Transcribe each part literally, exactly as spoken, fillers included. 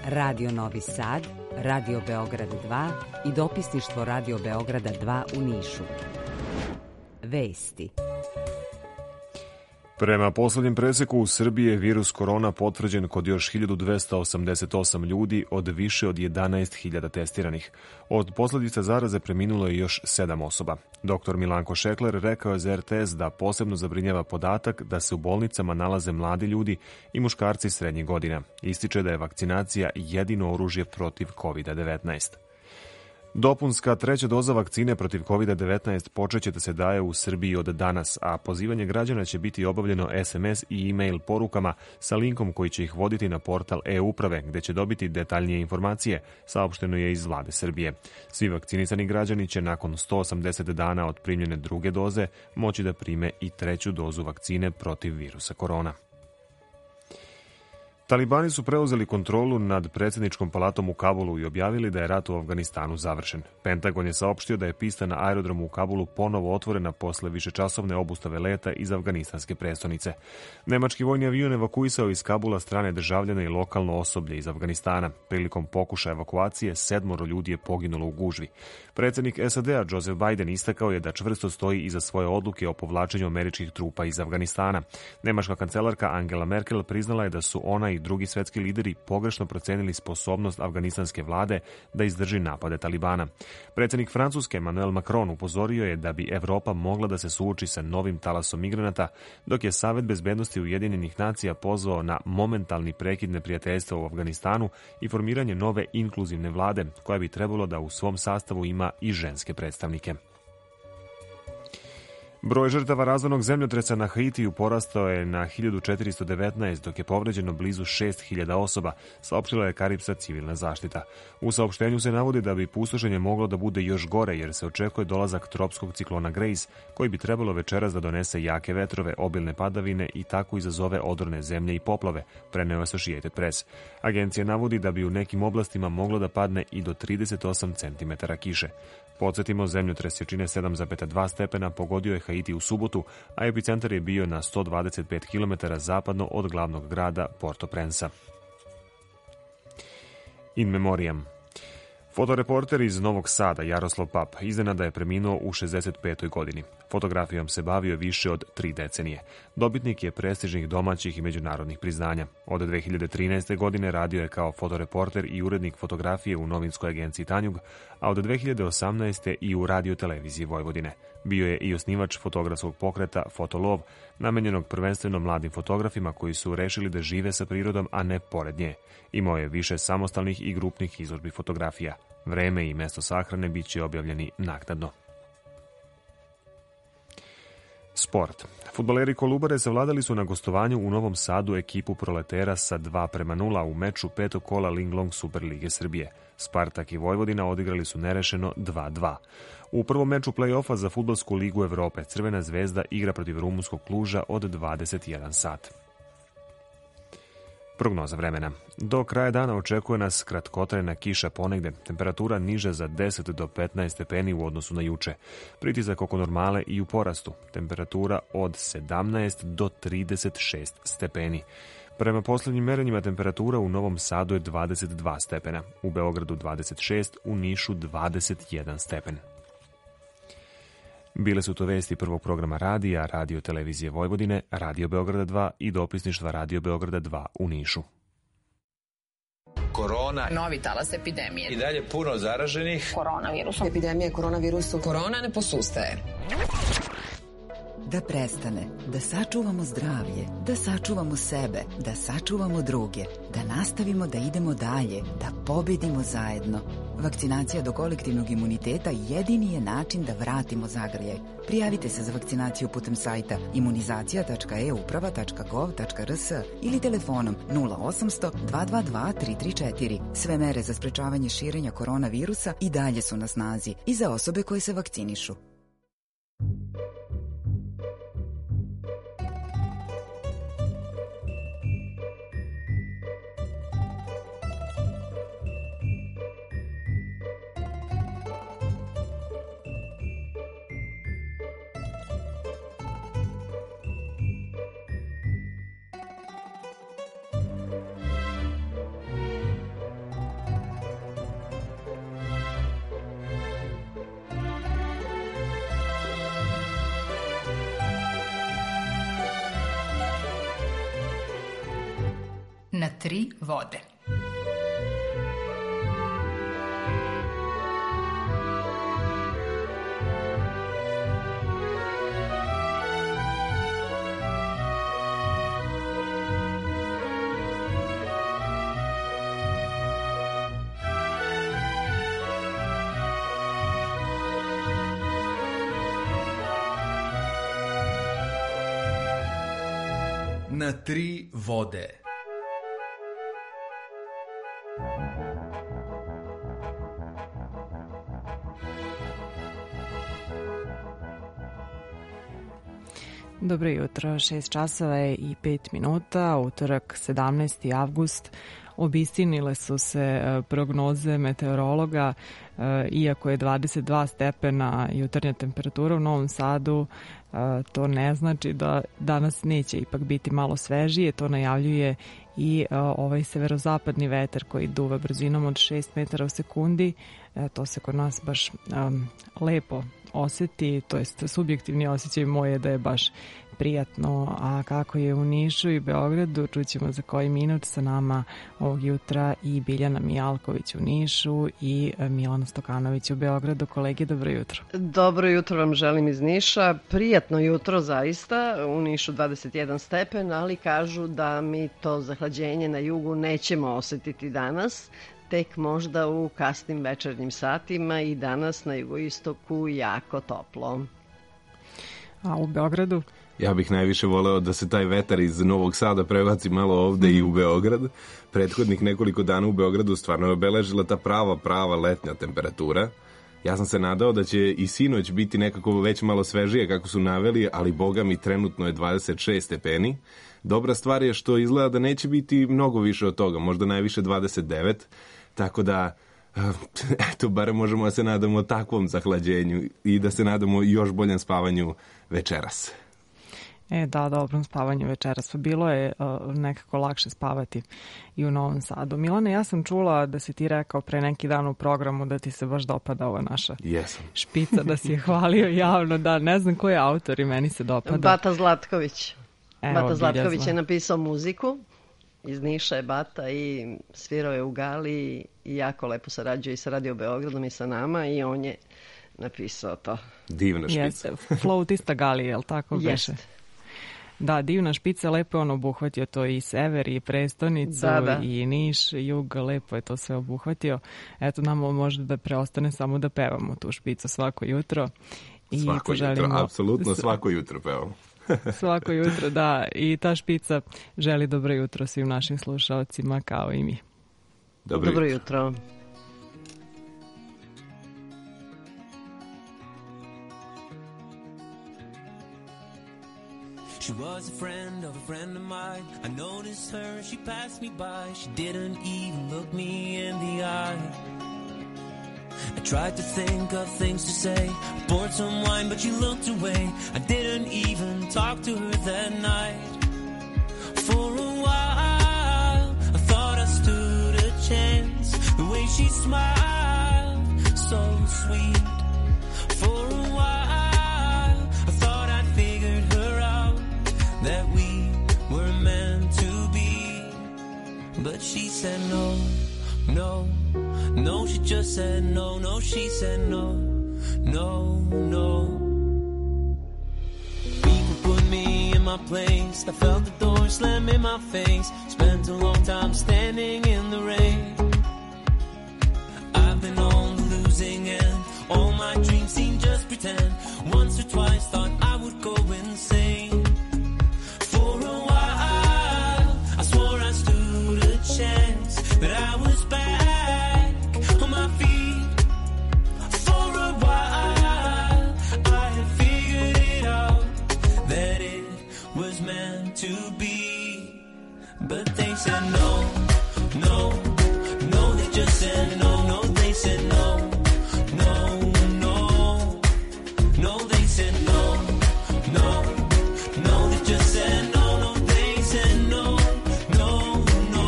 Radio Novi Sad, Radio Beograd dva i dopisništvo Radio Beograda dva u Nišu. Vesti. Prema poslednjem preseku u Srbiji je virus korona potvrđen kod još hiljadu dvesta osamdeset osam ljudi od više od jedanaest hiljada testiranih. Od posledica zaraze preminulo je još sedam osoba. Doktor Milanko Šekler rekao je za er te es da posebno zabrinjava podatak da se u bolnicama nalaze mladi ljudi i muškarci srednjih godina. Ističe da je vakcinacija jedino oružje protiv kovid devetnaest. Dopunska treća doza vakcine protiv kovid devetnaest počeće da se daje u Srbiji od danas, a pozivanje građana će biti obavljeno es em es i e-mail porukama sa linkom koji će ih voditi na portal e-uprave, gde će dobiti detaljnije informacije, saopšteno je iz vlade Srbije. Svi vakcinisani građani će nakon sto osamdeset dana od primljene druge doze moći da prime i treću dozu vakcine protiv virusa korona. Talibani su preuzeli kontrolu nad predsjedničkom palatom u Kabulu i objavili da je rat u Afganistanu završen. Pentagon je saopštio da je pista na aerodromu u Kabulu ponovo otvorena posle višečasovne obustave leta iz afganistanske prestonice. Nemački vojni avion evakuisao iz Kabula strane državljane i lokalno osoblje iz Afganistana. Prilikom pokušaja evakuacije sedmoro ljudi je poginulo u gužvi. Predsjednik es a de a Joseph Biden istakao je da čvrsto stoji iza svoje odluke o povlačenju američkih trupa iz Afganistana. Nemačka kancelarka Angela Merkel priznala je da su ona i drugi svetski lideri pogrešno procenili sposobnost afganistanske vlade da izdrži napade Talibana. Predsjednik Francuske Emmanuel Macron upozorio je da bi Evropa mogla da se suoči sa novim talasom migranata, dok je Savet bezbednosti Ujedinjenih nacija pozvao na momentalni prekid neprijateljstva u Afganistanu i formiranje nove inkluzivne vlade, koja bi trebalo da u svom sastavu ima i ženske predstavnike. Broj žrtava razornog zemljotresa na Haitiju porastao je na hiljadu četiristo devetnaest, dok je povređeno blizu šest hiljada osoba, saopštila je Karipska civilna zaštita. U saopštenju se navodi da bi pustošenje moglo da bude još gore, jer se očekuje dolazak tropskog ciklona Grace, koji bi trebalo večeras da donese jake vetrove, obilne padavine i tako izazove odrone zemlje i poplave, preneo Associated Press. Agencija navodi da bi u nekim oblastima moglo da padne i do trideset osam centimetara kiše. Podsjetimo, zemljotres jačine sedam zarez dva stepena pogodio je Haiti u subotu, a epicentar je bio na sto dvadeset pet kilometara zapadno od glavnog grada Port-au-Prince. In memoriam. Fotoreporter iz Novog Sada, Jaroslav Pap, iznenada je preminuo u šezdeset petoj godini. Fotografijom se bavio više od tri decenije. Dobitnik je prestižnih domaćih i međunarodnih priznanja. Od dve hiljade trinaeste. godine radio je kao fotoreporter i urednik fotografije u novinskoj agenciji Tanjug, a od dve hiljade osamnaeste. i u radio-televiziji Vojvodine. Bio je i osnivač fotografskog pokreta Fotolov, namenjenog prvenstveno mladim fotografima koji su rešili da žive sa prirodom, a ne pored nje. Imao je više samostalnih i grupnih izložbi fotografija. Vreme i mesto sahrane bit će objavljeni naknadno. Sport. Fudbaleri Kolubare savladali su na gostovanju u Novom Sadu ekipu Proletera sa dva prema nula u meču petog kola Linglong Superlige Srbije. Spartak i Vojvodina odigrali su nerešeno dva dva. U prvom meču play-offa za Fudbalsku ligu Evrope Crvena zvezda igra protiv rumunskog Kluža od dvadeset jedan sat. Prognoza vremena. Do kraja dana očekuje nas kratkotrajna kiša ponegde, temperatura niže za deset do petnaest stepeni u odnosu na juče. Pritisak oko normale i u porastu, temperatura od sedamnaest do trideset šest stepeni. Prema poslednjim merenjima temperatura u Novom Sadu je dvadeset dva stepena, u Beogradu dvadeset šest, u Nišu dvadeset jedan stepen. Bile su to vesti prvog programa radija, Radio Televizije Vojvodine, Radio Beograda dva i dopisništva Radio Beograda dva u Nišu. Korona. Novi talas epidemije. I dalje puno zaraženih. Koronavirusom. Epidemija koronavirusom. Korona ne posustaje. Da prestane, da sačuvamo zdravlje, da sačuvamo sebe, da sačuvamo druge, da nastavimo da idemo dalje, da pobedimo zajedno. Vakcinacija do kolektivnog imuniteta jedini je način da vratimo zagrljaj. Prijavite se za vakcinaciju putem sajta imunizacija tačka e uprava tačka gov tačka er s ili telefonom nula osamsto dva dva dva tri tri četiri. Sve mere za sprečavanje širenja koronavirusa i dalje su na snazi i za osobe koje se vakcinišu. Na tri vode. Na tri vode. Dobro jutro, šest časova je i pet minuta, utorak sedamnaesti avgust. Obistinile su se prognoze meteorologa, iako je dvadeset dva stepena jutarnja temperatura u Novom Sadu, to ne znači da danas neće ipak biti malo svežije, to najavljuje i ovaj severozapadni vetar koji duva brzinom od šest metara u sekundi. To se kod nas baš um, lepo oseti, to jest subjektivni osjećaj moje da je baš prijatno, a kako je u Nišu i Beogradu čućemo za koji minut. Sa nama ovog jutra i Biljana Mijalković u Nišu i Milana Stokanović u Beogradu. Kolege, dobro jutro. Dobro jutro vam želim iz Niša. Prijatno jutro zaista, u Nišu dvadeset jedan stepen, ali kažu da mi to zahlađenje na jugu nećemo osetiti danas, tek možda u kasnim večernjim satima i danas na jugoistoku jako toplo. A u Beogradu? Ja bih najviše voleo da se taj vetar iz Novog Sada prebaci malo ovde i u Beograd. Prethodnih nekoliko dana u Beogradu stvarno je obeležila ta prava, prava letnja temperatura. Ja sam se nadao da će i sinoć biti nekako već malo svežije kako su naveli, ali boga mi trenutno je dvadeset šest stepeni. Dobra stvar je što izgleda da neće biti mnogo više od toga, možda najviše dvadeset devet, tako da eto, barem možemo da se nadamo takvom zahlađenju i da se nadamo još boljem spavanju večeras. E, da, dobrom spavanju večeras. Pa bilo je uh, nekako lakše spavati i u Novom Sadu. Milane, ja sam čula da si ti rekao pre neki dan u programu da ti se baš dopada ova naša Jesam. špica, da si je hvalio javno. Da, ne znam koji je autor i meni se dopada. Bata Zlatković. Evo, Bata Zlatković Biljazla je napisao muziku. Iz Niša je Bata i svirao je u Gali i jako lepo sarađuje i sa Radio Beogradom i sa nama i on je napisao to. Divna špica. Jeste, flautista Gali, je li tako beše? Jeste. Da, divna špica, lepo je on obuhvatio to i sever i prestonicu da, da. i Niš, jug, lepo je to sve obuhvatio. Eto, nam možda da preostane samo da pevamo tu špicu svako jutro. I svako poželimo... jutro, apsolutno svako jutro pevamo. Svako jutro, da. I ta špica želi dobro jutro svim našim slušalcima kao i mi. Dobro, dobro jutro. jutro. She was a friend of a friend of mine. I noticed her, she passed me by. She didn't even look me in the eye. I tried to think of things to say. I poured some wine, but she looked away. I didn't even talk to her that night. For a while, I thought I stood a chance. The way she smiled, so sweet. For a while, I thought I'd figured her out, that we were meant to be. But she said no, no, no, she just said no, no, she said no, no, no. People put me in my place, I felt the door slam in my face. Spent a long time standing in the rain. I've been on the losing end, all my dreams seem just pretend. Once or twice thought I would go insane. For a while, I swore I stood a chance, that I was back on my feet. For a while, I had figured it out, that it was meant to be. But they said no, no, no, they just said no, no, they said no, no, no, no, they said no, no, no, they just said no, no, they said no, no, no.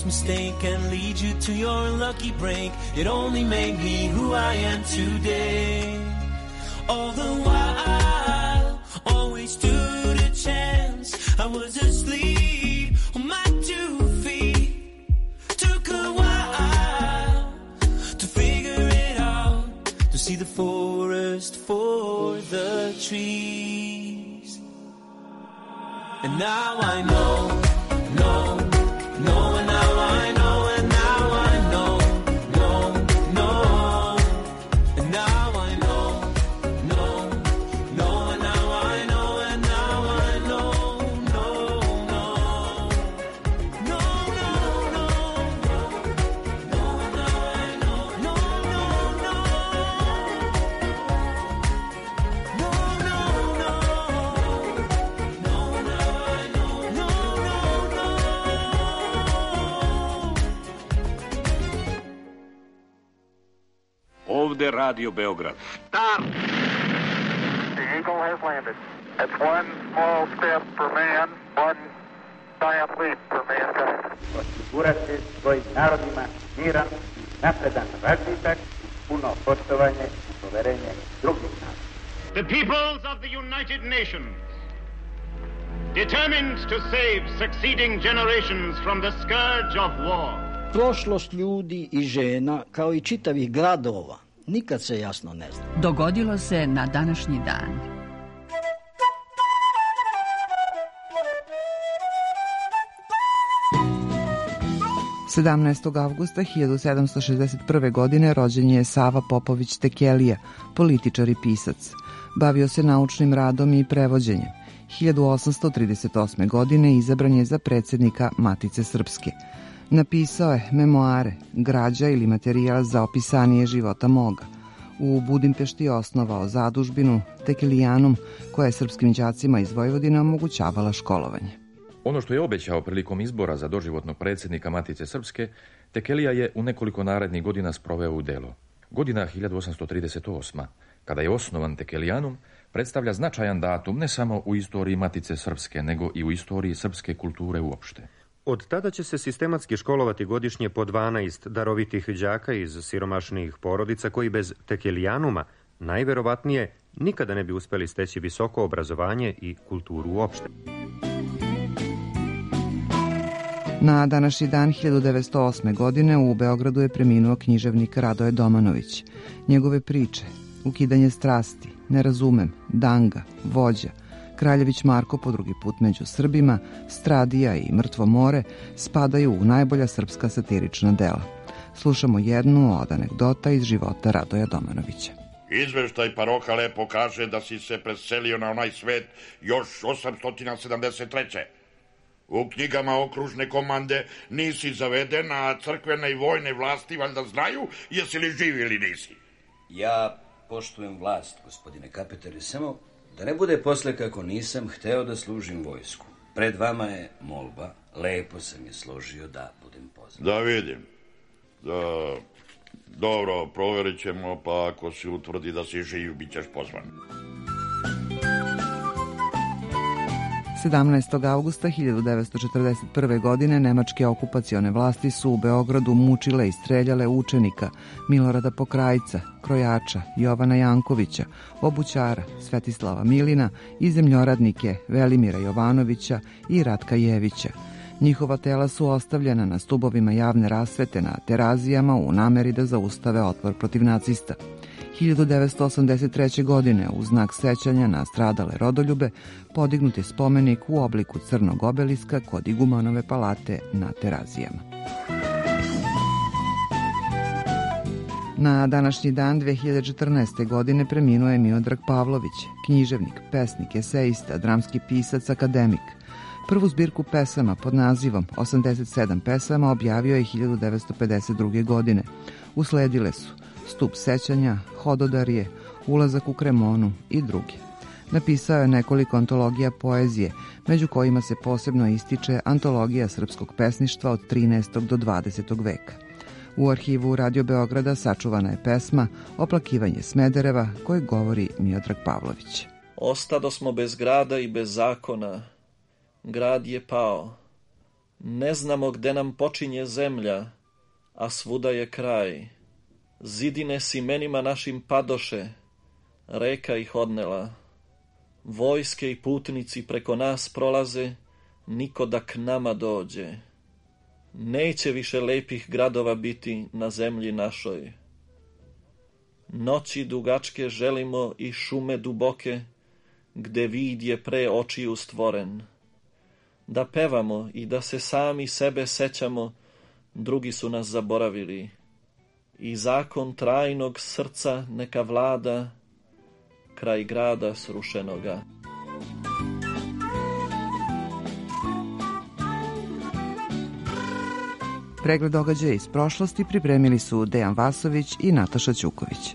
first mistake and lead you to your lucky break. It only made me who I am today. All the while, always stood a chance. I was asleep on my two feet. Took a while to figure it out, to see the forest for the trees. And now I know, know, know, and now I know, and now I know, know, know, and now I know, know, know, and now I know, and now I know, know, know, no, no, no, no, now I know, no, no, no, no, no, no. Ovde Radio Beograd. Start! The Eagle has landed. It's one small step for man, one giant leap for mankind. Osigurati svojim narodima miran, napredan razvitak, puno poštovanje i poverenje drugih naroda. The peoples of the United Nations, determined to save succeeding generations from the scourge of war. Prošlost ljudi i žena, kao i čitavih gradova, nikad se jasno ne zna. Dogodilo se na današnji dan. sedamnaestog avgusta hiljadu sedamsto šezdeset prve. godine rođen je Sava Popović Tekelija, političar i pisac. Bavio se naučnim radom i prevođenjem. hiljadu osamsto trideset osme. godine izabran je za predsjednika Matice Srpske. Napisao je memoare, građa ili materijal za opisanje života moga. U Budimpešti je osnovao zadužbinu Tekelijanum, koja je srpskim đacima iz Vojvodine omogućavala školovanje. Ono što je obećao prilikom izbora za doživotnog predsjednika Matice Srpske, Tekelija je u nekoliko narednih godina sproveo u delo. Godina hiljadu osamsto trideset osma. kada je osnovan Tekelijanum, predstavlja značajan datum ne samo u istoriji Matice Srpske, nego i u istoriji srpske kulture uopšte. Od tada će se sistematski školovati godišnje po dvanaest darovitih đaka iz siromašnijih porodica koji bez Tekelijanuma najverovatnije nikada ne bi uspeli steći visoko obrazovanje i kulturu uopšte. Na današnji dan hiljadu devetsto osme. godine u Beogradu je preminuo književnik Radoje Domanović. Njegove priče, Ukidanje strasti, Ne razumem, Danga, Vođa, Kraljević Marko po drugi put među Srbima, Stradija i Mrtvo more spadaju u najbolja srpska satirična dela. Slušamo jednu od anegdota iz života Radoja Domanovića. Izveštaj paroha lepo kaže da si se preselio na onaj svet još osamsto sedamdeset treće. U knjigama okružne komande nisi zaveden, a crkvene i vojne vlasti valjda znaju jesi li živ ili nisi. Ja poštujem vlast, gospodine kapetare, samo da ne bude posle kako nisam hteo da služim vojsku. Pred vama je molba, lepo sam je složio da budem pozvan. Da vidim. Da, dobro, proverit ćemo, pa ako se utvrdi da si živ, bit ćeš pozvan. sedamnaestog avgusta hiljadu devetsto četrdeset prve. godine nemačke okupacione vlasti su u Beogradu mučile i streljale učenika Milorada Pokrajca, krojača Jovana Jankovića, obućara Svetislava Milina i zemljoradnike Velimira Jovanovića i Ratka Jevića. Njihova tela su ostavljena na stubovima javne rasvete na Terazijama u nameri da zaustave otpor protiv nacista. hiljadu devetsto osamdeset treće. godine u znak sećanja na stradale rodoljube podignut je spomenik u obliku crnog obeliska kod Igumanove palate na Terazijama. Na današnji dan dve hiljade četrnaeste. godine preminuo je Miodrag Pavlović, književnik, pesnik, esejista, dramski pisac, akademik. Prvu zbirku pesama pod nazivom osamdeset sedam pesama objavio je hiljadu devetsto pedeset druge. godine. Usledile su Stup sećanja, Hododarje, Ulazak u Kremonu i drugi. Napisao je nekoliko antologija poezije, među kojima se posebno ističe antologija srpskog pesništva od trinaestog do dvadesetog veka. U arhivu Radio Beograda sačuvana je pesma Oplakivanje Smedereva, koju govori Miodrag Pavlović. Ostado smo bez grada i bez zakona. Grad je pao. Ne znamo gde nam počinje zemlja, a svuda je kraj. Zidine s imenima našim padoše, reka ih odnela. Vojske i putnici preko nas prolaze, niko da k nama dođe. Neće više lepih gradova biti na zemlji našoj. Noći dugačke želimo i šume duboke, gde vid je pre očiju stvoren. Da pevamo i da se sami sebe sećamo, drugi su nas zaboravili. I zakon trajnog srca neka vlada kraj grada srušenoga. Pregled događaja iz prošlosti pripremili su Dejan Vasović i Nataša Ćuković.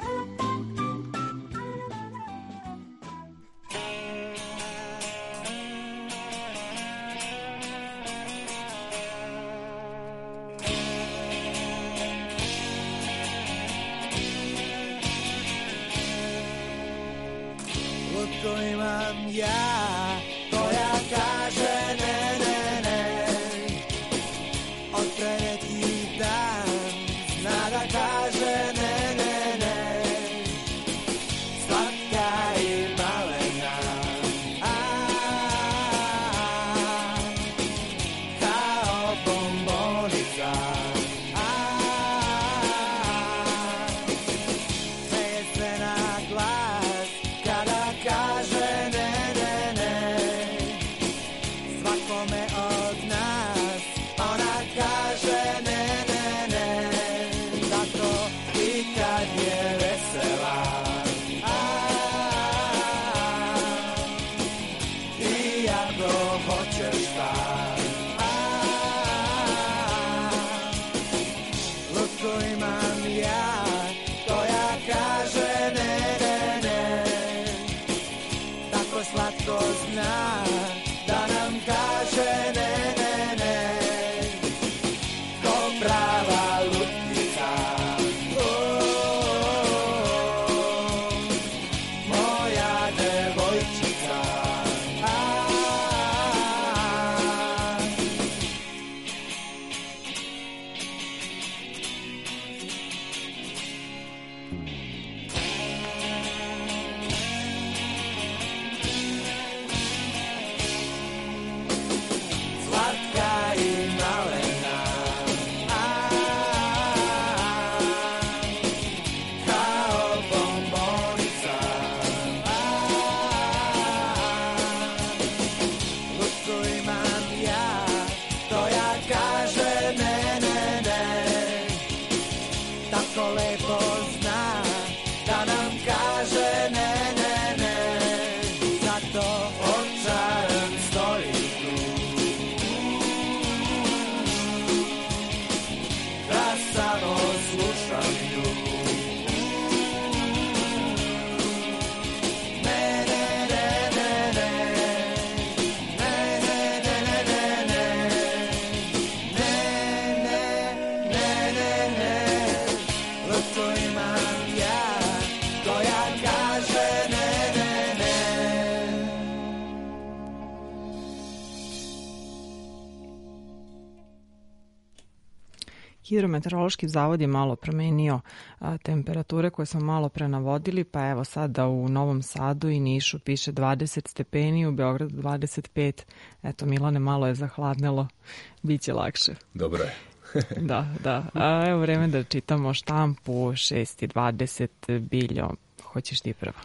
Hidrometeorološki zavod je malo promenio a, temperature koje smo malo pre navodili, pa evo sada u Novom Sadu i Nišu piše dvadeset stepeni, u Beogradu dvadeset pet. Eto, Milane, malo je zahladnelo, bit će lakše. Dobro je. Da, da. A evo vreme da čitamo štampu, šest i dvadeset, Biljo, hoćeš ti prvo?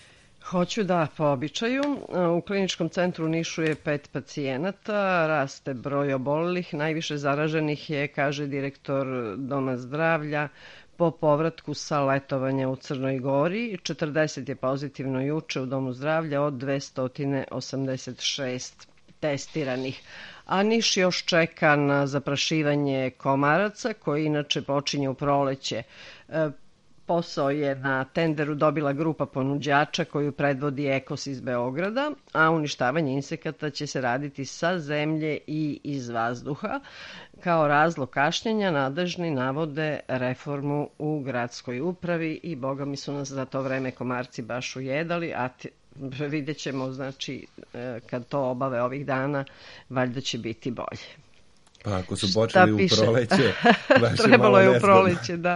Hoću da, po običaju. U kliničkom centru u Nišu je pet pacijenata, raste broj obolelih, najviše zaraženih je, kaže direktor Doma zdravlja, po povratku sa letovanja u Crnoj Gori. četrdeset je pozitivno juče u Domu zdravlja od dvesta osamdeset šest testiranih. A Niš još čeka na zaprašivanje komaraca, koji inače počinje u proleće. Posao je na tenderu dobila grupa ponuđača koju predvodi Ekos iz Beograda, a uništavanje insekata će se raditi sa zemlje i iz vazduha. Kao razlog kašnjenja nadležni navode reformu u gradskoj upravi i boga mi su nas za to vreme komarci baš ujedali, a vidjet ćemo, znači, kad to obave ovih dana, valjda će biti bolje. Pa ako su počeli u proleće, baš je trebalo malo je u nezgodno. proleće, da.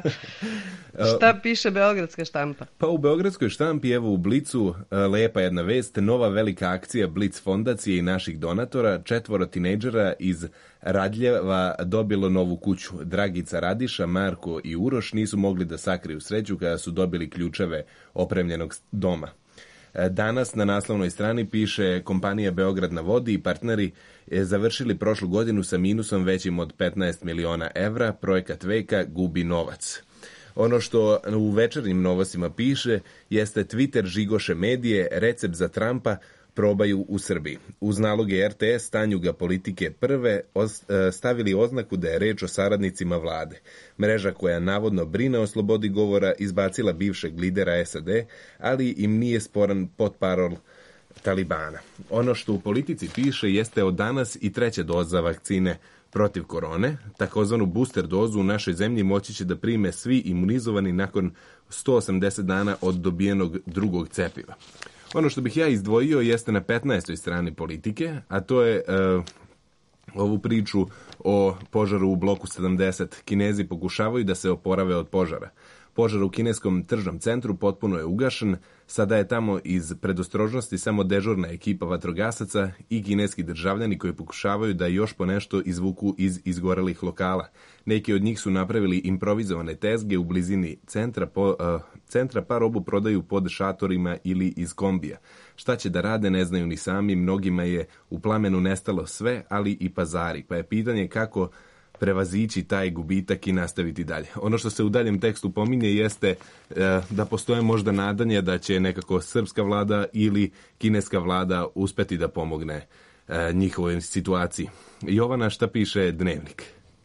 Šta piše beogradska štampa? Pa u beogradskoj štampi, evo u Blicu, lepa jedna vest, nova velika akcija Blic fondacije i naših donatora, četvoro tinejdžera iz Radljeva dobilo novu kuću. Dragica, Radiša, Marko i Uroš nisu mogli da sakriju sreću kada su dobili ključeve opremljenog doma. Danas na naslovnoj strani piše kompanija Beograd na vodi i partneri završili prošlu godinu sa minusom većim od petnaest miliona evra, projekat veka gubi novac. Ono što u večernjim novostima piše jeste Twitter žigoše medije, recept za Trumpa probaju u Srbiji. Uz naloge R T S Tanjuga politike prve stavili oznaku da je reč o saradnicima vlade. Mreža koja navodno brine o slobodi govora izbacila bivšeg lidera S A D, ali im nije sporan potparol Talibana. Ono što u politici piše jeste od danas i treća doza vakcine protiv korone. Takozvanu booster dozu u našoj zemlji moći će da prime svi imunizovani nakon sto osamdeset dana od dobijenog drugog cepiva. Ono što bih ja izdvojio jeste na petnaestoj strani politike, a to je uh, ovu priču o požaru u bloku sedamdeset. Kinezi pokušavaju da se oporave od požara. Požar u kineskom tržnom centru potpuno je ugašen, sada je tamo iz predostrožnosti samo dežurna ekipa vatrogasaca i kineski državljani koji pokušavaju da još po nešto izvuku iz izgorelih lokala. Neki od njih su napravili improvizovane tezge u blizini centra, po, uh, centra pa robu prodaju pod šatorima ili iz kombija. Šta će da rade ne znaju ni sami, mnogima je u plamenu nestalo sve, ali i pazari, pa je pitanje kako prevazići taj gubitak i nastaviti dalje. Ono što se u daljem tekstu pominje jeste e, da postoje možda nadanje da će nekako srpska vlada ili kineska vlada uspeti da pomogne e, njihovoj situaciji. Jovana, šta piše Dnevnik?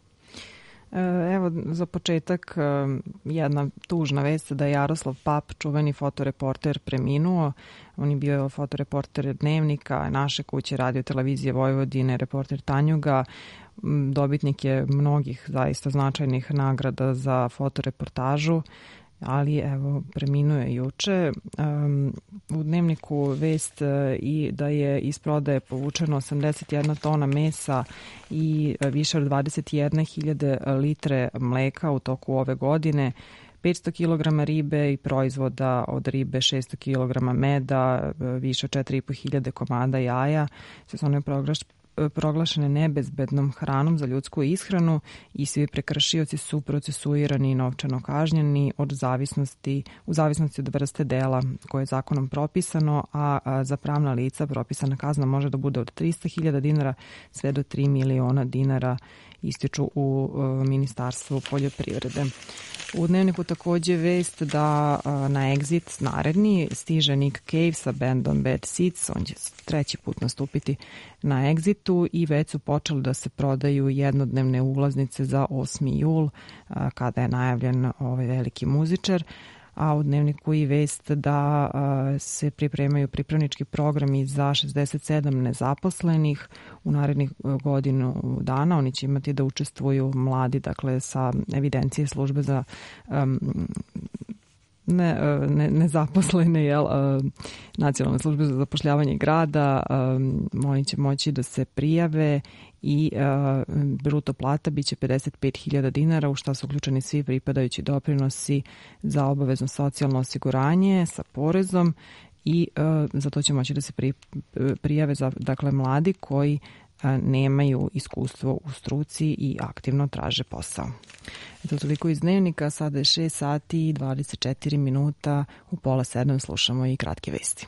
Evo, za početak jedna tužna vest da je Jaroslav Pap, čuveni fotoreporter, preminuo. On je bio fotoreporter Dnevnika, naše kuće, radio televizije Vojvodine, reporter Tanjuga. Dobitnik je mnogih zaista značajnih nagrada za fotoreportažu, ali evo, preminuo je juče. Um, u Dnevniku vest i da je iz prodaje povučeno osamdeset jedna tona mesa i više od dvadeset jedne hiljade litre mleka u toku ove godine, petsto kilograma ribe i proizvoda od ribe, šesto kilograma meda, više od četiri i po hiljade komada jaja. Sezona je proglašene nebezbednom hranom za ljudsku ishranu i svi prekršioci su procesuirani i novčano kažnjeni od zavisnosti, u zavisnosti od vrste dela koje je zakonom propisano, a, a za pravna lica propisana kazna može da bude od trista hiljada dinara sve do tri miliona dinara, ističu u uh, Ministarstvu poljoprivrede. U Dnevniku takođe vest da uh, na Exit naredni stiže Nick Cave sa bandom Bad Seeds. On će treći put nastupiti na Exitu i već su počeli da se prodaju jednodnevne ulaznice za osmi jul uh, kada je najavljen ovaj veliki muzičar. A u Dnevniku i vest da a, se pripremaju pripravnički programi za šezdeset sedam nezaposlenih u narednih godinu dana. Oni će imati da učestvuju mladi, dakle, sa evidencije službe za um, ne, ne, nezaposlene, jel, nacionalne službe za zapošljavanje grada. Um, oni će moći da se prijave i uh, bruto plata biće pedeset pet hiljada dinara, u šta su uključeni svi pripadajući doprinosi za obavezno socijalno osiguranje sa porezom i uh, za to će moći da se pri, prijave za, dakle, mladi koji uh, nemaju iskustvo u struci i aktivno traže posao. Eto, toliko iz Dnevnika, sada je šest sati i dvadeset četiri minuta, u pola sedam slušamo i kratke vesti.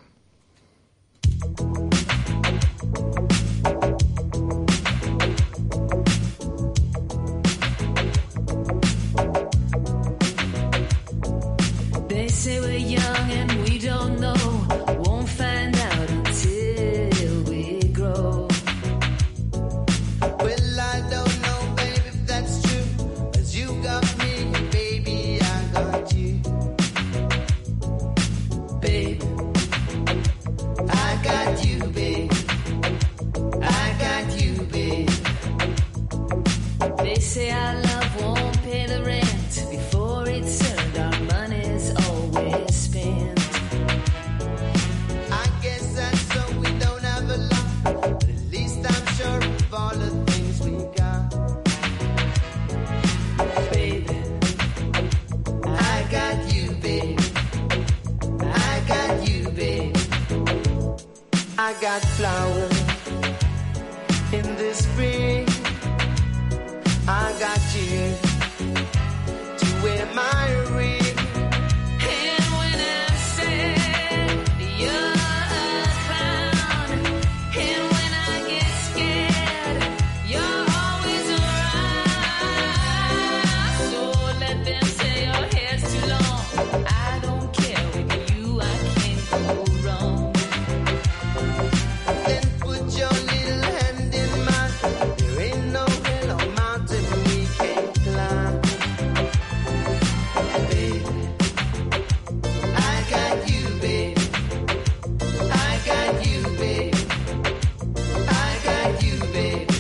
They say we're young and we don't know, won't find out until we grow. Well, I don't know, baby, if that's true, 'cause you got me, baby, I got you. Babe, I got you, baby. flower in the spring. I got you to wear my ring. And when I'm sad, you're a clown. And when I get scared, you're always around. So let them say your hair's too long. I don't care, with you I can't go wrong. Then put your little hand in mine. There ain't no hill or mountain we can't climb. Baby, I got you, baby. I got you, baby. I got you, baby.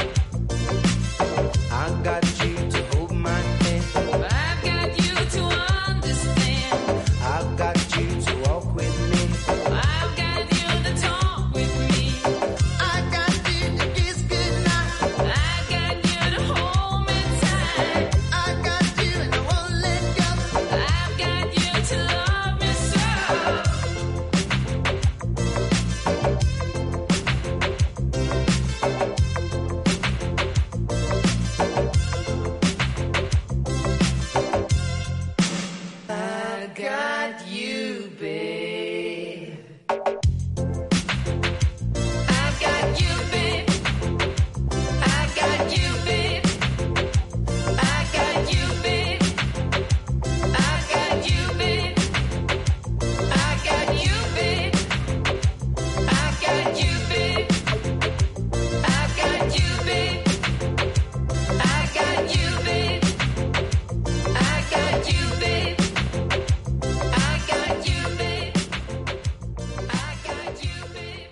I got you to hold my hand. I've got you to understand. I've got you to walk with me. I've got you to talk with me. I got you to kiss goodnight. I got you to hold me tight. I got you and I won't let go. I've got you to love me so. I got you, babe. I got you, babe. I got you, babe. I got you, babe. I got you, babe. I got you, babe. I got you, babe. I got you, babe. I got you, babe. I got you, babe. I got you, babe. I got you, babe.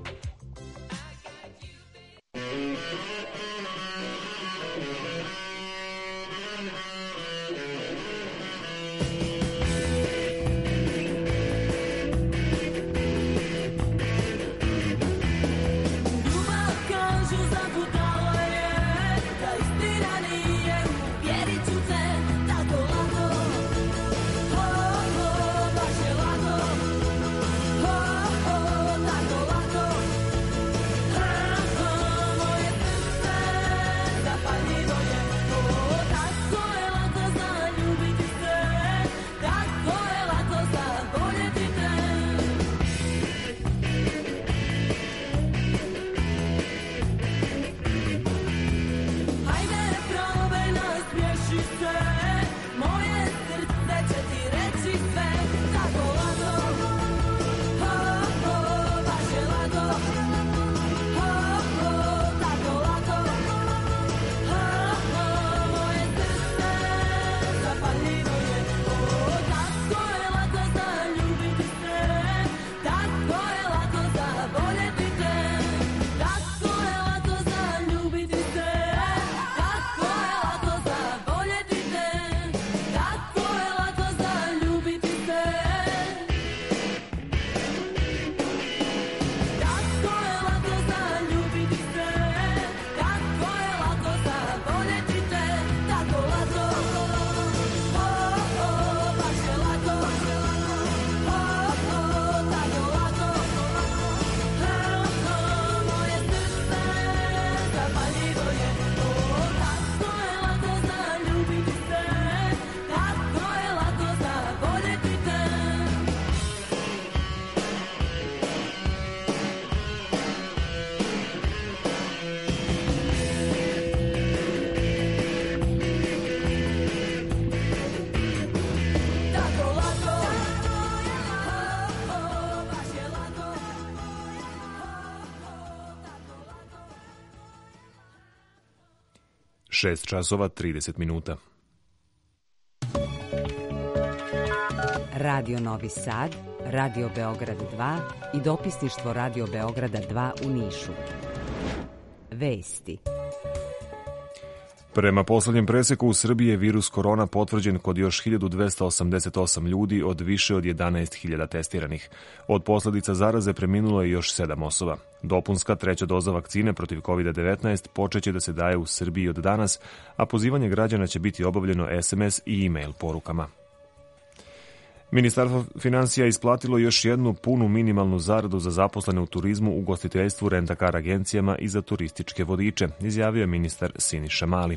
Ljubav kažu zabudala je, da istina nije, vjerit ću te tako lako. Ho, ho, baš je lako. Ho, ho, tako lako. Ha, ho, moje srce zapaljivo je. O, tako je lako zaljubiti se, tako je lako zaboljeti te. Hajde probaj, nasmiješi se, moje srce će ti reći sve, tako lako. Ho, ho, baš je lako. Ho, ho, tako lako. Ho, ho, moje srce zapaljivo je. O, tako je lako zaljubiti se, tako je lako zaboljeti te. Tako je lako zaljubiti se, tako je lako zaboljeti te. Tako je lako zaljubiti se. Tako je lako zaljubiti se, tako je lako zaboljeti te. Tako lako. Ho, ho, baš je lako. Ho, ho, tako lako. Ha, ho, moje srce zapaljivo je. O, tako je lako zaljubiti se, tako je lako zaboljeti te. Tako lako. Ho, ho, baš je lako. šest časova trideset minuta. Radio Novi Sad, Radio Beograd dva i dopisništvo Radio Beograda dva u Nišu. Vesti. Prema poslednjem preseku u Srbiji je virus korona potvrđen kod još hiljadu dvesta osamdeset osam ljudi od više od jedanaest hiljada testiranih. Od posledica zaraze preminulo je još sedam osoba. Dopunska treća doza vakcine protiv kovid devetnaest počeće da se daje u Srbiji od danas, a pozivanje građana će biti obavljeno es em es i e-mail porukama. Ministarstvo financija isplatilo još jednu punu minimalnu zaradu za zaposlene u turizmu, ugostiteljstvu, rentakar agencijama i za turističke vodiče, izjavio je ministar Siniša Mali.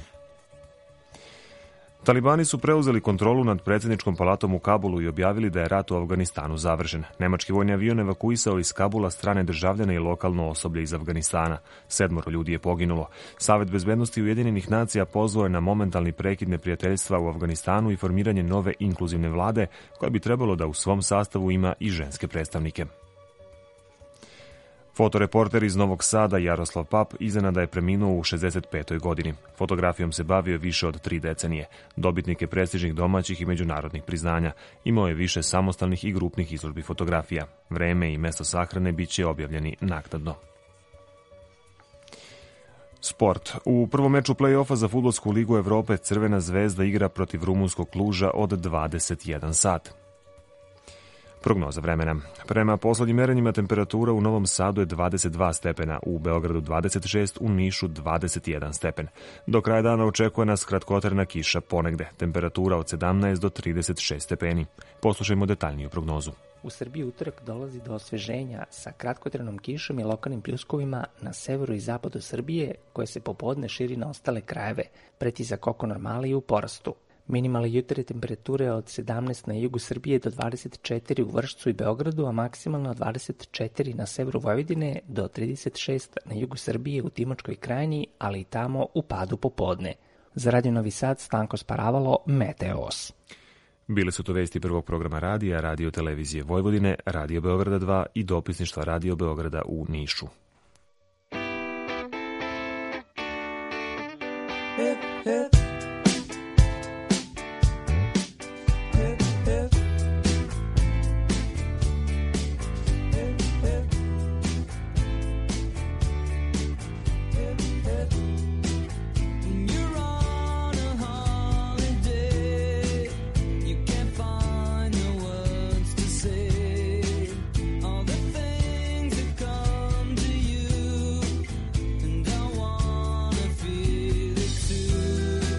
Talibani su preuzeli kontrolu nad predsjedničkom palatom u Kabulu i objavili da je rat u Afganistanu završen. Nemački vojni avion evakuisao iz Kabula strane državljane i lokalno osoblje iz Afganistana. Sedmoro ljudi je poginulo. Savet bezbednosti Ujedinjenih nacija pozvao je na momentalni prekid neprijateljstva u Afganistanu i formiranje nove inkluzivne vlade koja bi trebalo da u svom sastavu ima i ženske predstavnike. Fotoreporter iz Novog Sada Jaroslav Pap iznenada je preminuo u šezdeset petoj godini. Fotografijom se bavio više od tri decenije. Dobitnik je prestižnih domaćih i međunarodnih priznanja. Imao je više samostalnih i grupnih izložbi fotografija. Vreme i mesto sahrane bit će objavljeni naknadno. Sport. U prvom meču play-offa za Fudbalsku ligu Evrope Crvena zvezda igra protiv rumunskog Kluža od dvadeset jedan sat. Prognoza vremena. Prema poslednjim merenjima temperatura u Novom Sadu je dvadeset dva stepena, u Beogradu dvadeset šest, u Nišu dvadeset jedan stepen. Do kraja dana očekuje nas kratkotrajna kiša ponegde, temperatura od sedamnaest do trideset šest stepeni. Poslušajmo detaljniju prognozu. U Srbiji utorak dolazi do osveženja sa kratkotrajnom kišom i lokalnim pljuskovima na severu i zapadu Srbije, koje se popodne širi na ostale krajeve, pretisak oko normale i u porastu. Minimalne jutarnje temperature od sedamnaest na jugu Srbije do dvadeset četiri u Vršcu i Beogradu, a maksimalno od dvadeset četiri na severu Vojvodine do trideset šest na jugu Srbije u Timočkoj krajini, ali i tamo u padu popodne. Za Radio Novi Sad Stanko Sparavalo, Meteos. Bile su to vesti prvog programa radija, Radio Televizije Vojvodine, Radio Beograda dva i dopisništva Radio Beograda u Nišu. Hip, hip. Feel it too.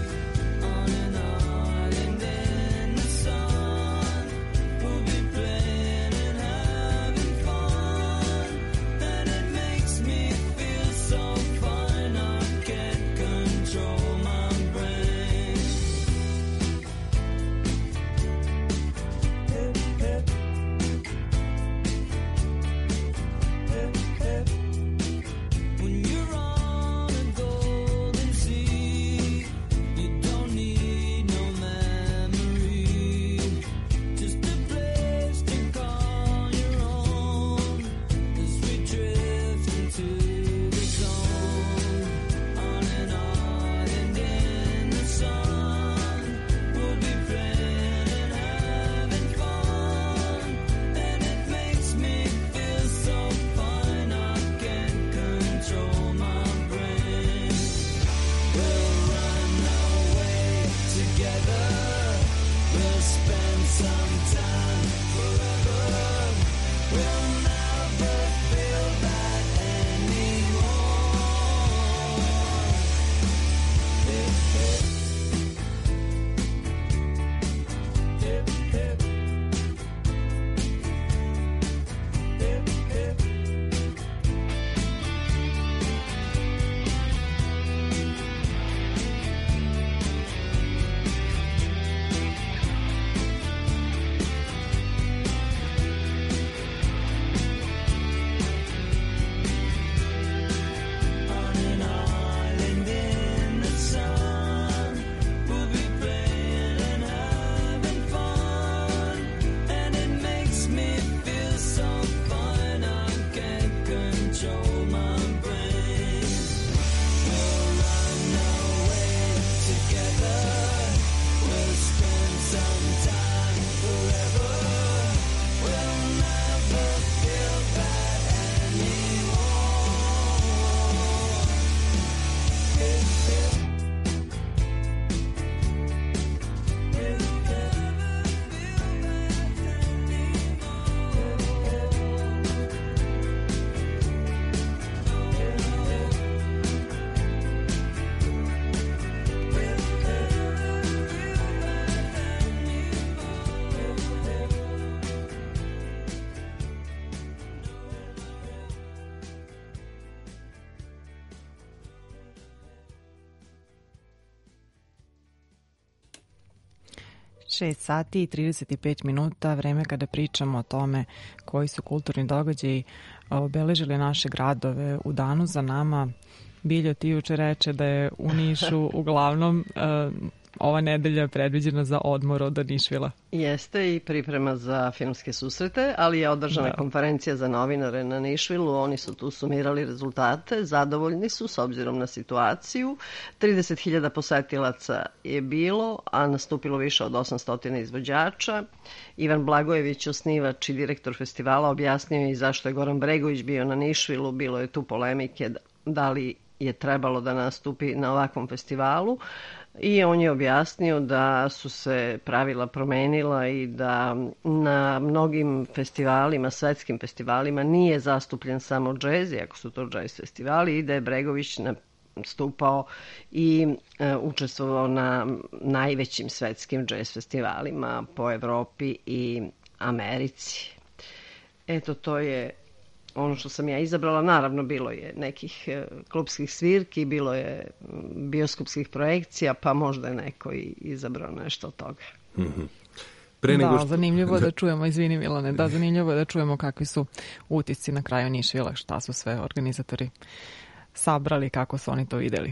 šest sati i trideset pet minuta, vreme kada pričamo o tome koji su kulturni događaji obeležili naše gradove u danu za nama. Biljo, ti juče reče da je u Nišu uglavnom uh, ova nedelja predviđena za odmor od Nišvila. Jeste i priprema za filmske susrete, ali je održana da. konferencija za novinare na Nišvilu. Oni su tu sumirali rezultate, zadovoljni su s obzirom na situaciju. trideset hiljada posetilaca je bilo, a nastupilo više od osamsto izvođača. Ivan Blagojević, osnivač i direktor festivala, objasnio je i zašto je Goran Bregović bio na Nišvilu. Bilo je tu polemike da li je trebalo da nastupi na ovakvom festivalu. I on je objasnio da su se pravila promenila i da na mnogim festivalima, svetskim festivalima, nije zastupljen samo džez, iako su to džez festivali, i da je Bregović nastupao i e, učestvovao na najvećim svetskim džez festivalima po Evropi i Americi. Eto, to je ono što sam ja izabrala. Naravno, bilo je nekih klubskih svirki, bilo je bioskopskih projekcija, pa možda je neko i izabrao nešto od toga. Mm-hmm. Pre nego da, što... zanimljivo da čujemo, izvini Milane, da, zanimljivo da čujemo kakvi su utisci na kraju Nišvila, šta su sve organizatori sabrali, kako su oni to videli.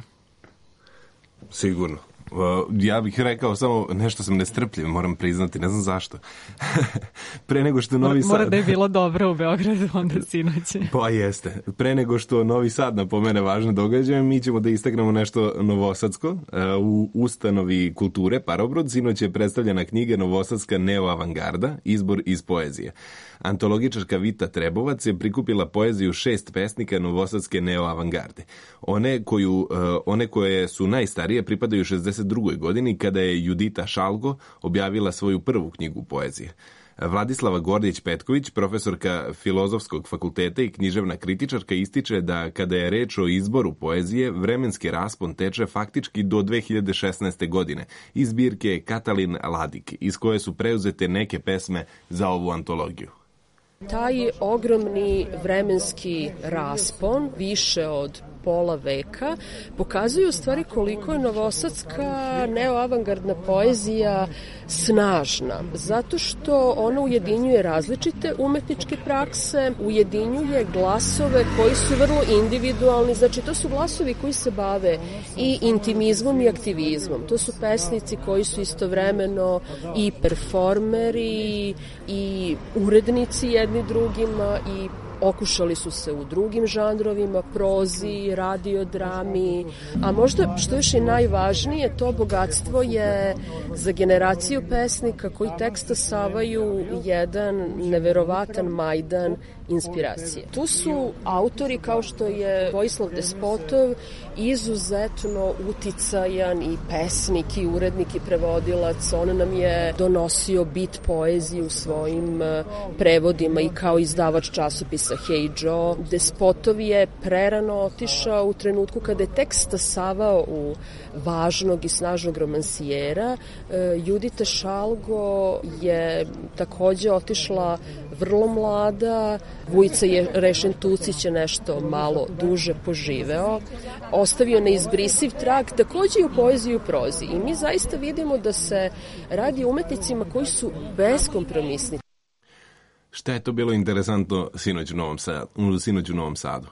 Sigurno. Uh, ja bih rekao samo nešto sam nestrpljiv, moram priznati, ne znam zašto. Pre nego što Novi Sad... Mora da je bilo dobro u Beogradu onda sinoć. Pa jeste. Pre nego što Novi Sad napomene važne događaje, mi ćemo da istaknemo nešto novosadsko. Uh, u ustanovi kulture Parobrod sinoć je predstavljena knjiga Novosadska neoavangarda, izbor iz poezije. Antologičarka Vita Trebovac je prikupila poeziju šest pesnika novosadske neoavangarde. One, koju, uh, one koje su najstarije pripadaju šezdeset drugoj godini kada je Judita Šalgo objavila svoju prvu knjigu poezije. Vladislava Gordić-Petković, profesorka Filozofskog fakulteta i književna kritičarka, ističe da kada je reč o izboru poezije, vremenski raspon teče faktički do dve hiljade šesnaeste. godine iz zbirke Katalin Ladik, iz koje su preuzete neke pesme za ovu antologiju. Taj ogromni vremenski raspon, više od pola veka, pokazuju u stvari koliko je novosadska neoavangardna poezija snažna, zato što ona ujedinjuje različite umetničke prakse, ujedinjuje glasove koji su vrlo individualni, znači to su glasovi koji se bave i intimizmom i aktivizmom, to su pesnici koji su istovremeno i performeri i urednici jedni drugima i okušali su se u drugim žanrovima, prozi, radiodrami, a možda što još je najvažnije, to bogatstvo je za generaciju pesnika koji teksta savaju jedan neverovatan majdan inspiracije. Tu su autori kao što je Vojislav Despotov, izuzetno uticajan i pesnik i urednik i prevodilac. On nam je donosio bit poezije u svojim prevodima i kao izdavač časopisa Hey Joe. Despotov je prerano otišao u trenutku kada je tek stasavao u važnog i snažnog romansijera. Judita Šalgo je takođe otišla vrlo mlada. Vujica je Rešen Tucić je nešto malo duže poživeo. Ostavio neizbrisiv trag takođe i u poeziji i u prozi. I mi zaista vidimo da se radi o umetnicima koji su beskompromisni. Šta je to bilo interesantno sinoć u Novom Sadu? Sinoć u Novom Sadu?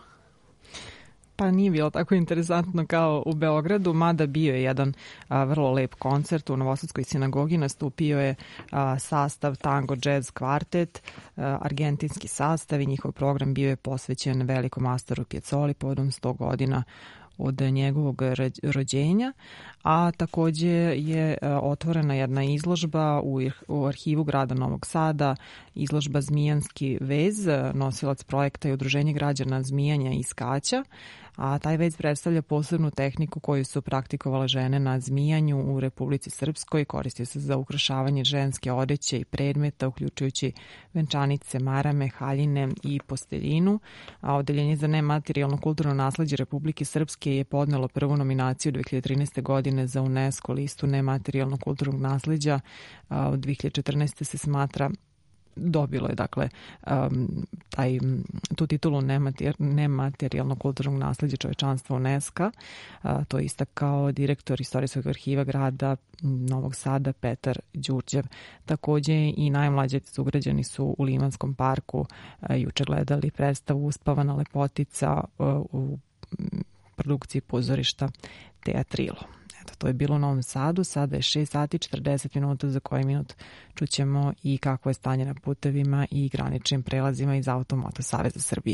Pa nije bilo tako interesantno kao u Beogradu, mada bio je jedan a, vrlo lep koncert u Novosadskoj sinagogi, nastupio je a, sastav Tango Jazz Kvartet, a, argentinski sastav i njihov program bio je posvećen velikom Astoru Piazzoli povodom sto godina od njegovog rođenja, a takođe je otvorena jedna izložba u arhivu grada Novog Sada, izložba Zmijanski vez, nosilac projekta i udruženje građana Zmijanja i Skaća, a taj vez predstavlja posebnu tehniku koju su praktikovale žene na zmijanju u Republici Srpskoj, koristi se za ukrašavanje ženske odeće i predmeta, uključujući venčanice, marame, haljine i posteljinu, a Odeljenje za nematerijalno kulturno nasleđe Republike Srpske je podnelo prvu nominaciju dve hiljade trinaeste. godine za UNESCO listu nematerijalnog kulturnog nasleđa. Od dve hiljade četrnaeste. se smatra dobilo je dakle um, taj, tu titulu nemater, nematerijalnog kulturnog nasleđa čovečanstva UNESCO. Uh, to je istakao direktor Istorijskog arhiva grada Novog Sada Petar Đurđev. Takođe i najmlađi sugrađani su u Limanskom parku uh, juče gledali predstavu Uspavana lepotica uh, u produkciji pozorišta Teatrilo. Eto, to je bilo u Novom Sadu, sada je šest sati četrdeset minuta, za koji minut čućemo i kakvo je stanje na putevima i graničnim prelazima iz Automoto Saveza Srbije.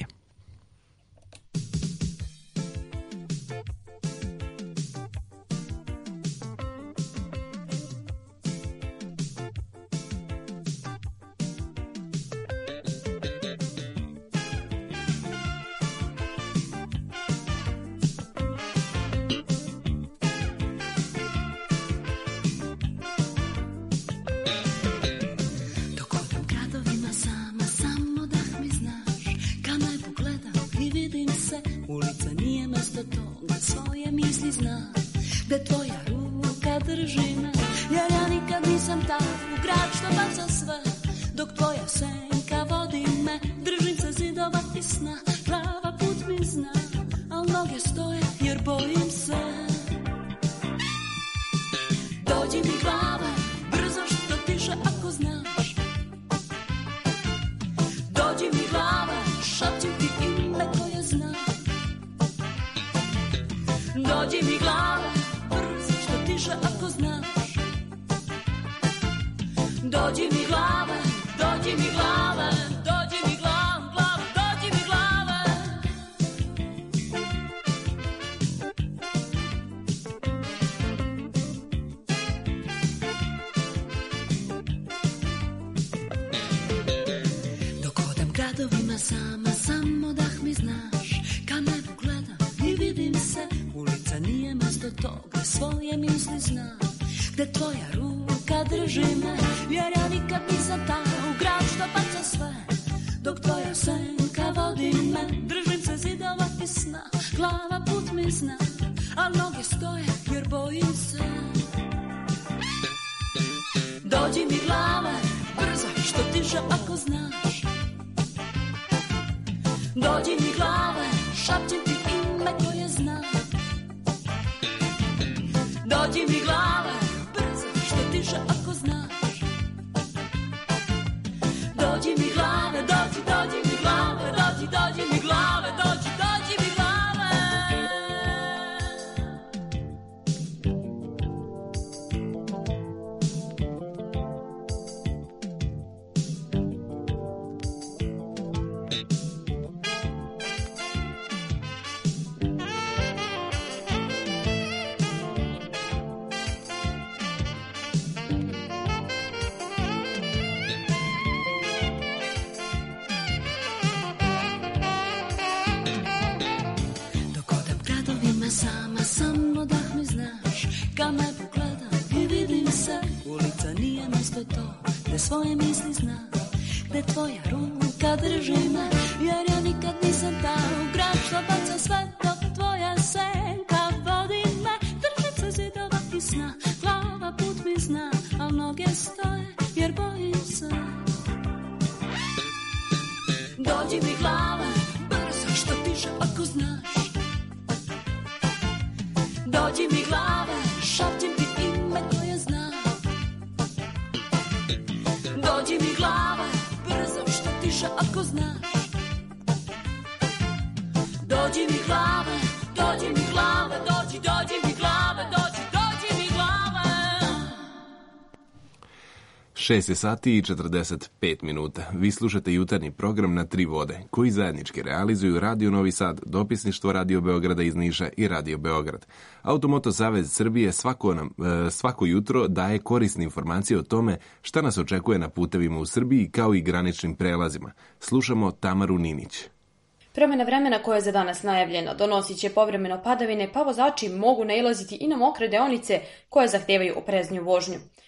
Sama, samo dah mi znaš, kad me pogledam i vidim se, ulica nije mesto toga, svoje misli znam, gde tvoja ruka drži me, jer ja nikad nisam ta u grad što baca sve, dok tvoja senka vodi me, držim se zidova i sna, glava put mi zna, a noge stoje jer bojim se. Dođi mi glave, brzo, što tiže ako znaš. Dođi mi glave, šapćem ti ime koje znam. Dođi mi glave, brzo, što tiže ako znaš. Dođi mi glave, dođi, dođi mi glave, dođi, dođi mi glave, dođi, dođi mi glave. Sama, samo dah mi znaš, kad me pogledam i vidim se, ulica nije mesto to, gde svoje misli znam, gde tvoja ruka drži me, jer ja nikad nisam ta u grad što baca sve, dok tvoja senka vodi me, držim se zidova i sna, glava put mi zna, a noge stoje jer bojim se. Dođi mi glave, brzo, što tiže ako znaš. Dođi mi glave, šapćem ti ime koje znam. Dođi mi glave, brzo, što tiše ako znaš. Dođi mi glave, dođi mi glave, dođi, dođi mi glave, dođi, dođi mi glave. šest je sati i četrdeset pet minuta. Vi slušate jutarnji program Na tri vode, koji zajednički realizuju Radio Novi Sad, dopisništvo Radio Beograda iz Niša i Radio Beograd. Automoto Savez Srbije svako, nam, svako jutro daje korisne informacije o tome šta nas očekuje na putevima u Srbiji, kao i graničnim prelazima. Slušamo Tamaru Ninić. Promjena vremena koja je za danas najavljena donosit će povremeno padavine, pa vozači mogu nailaziti i na mokre deonice koje zahtevaju oprezniju vožnju.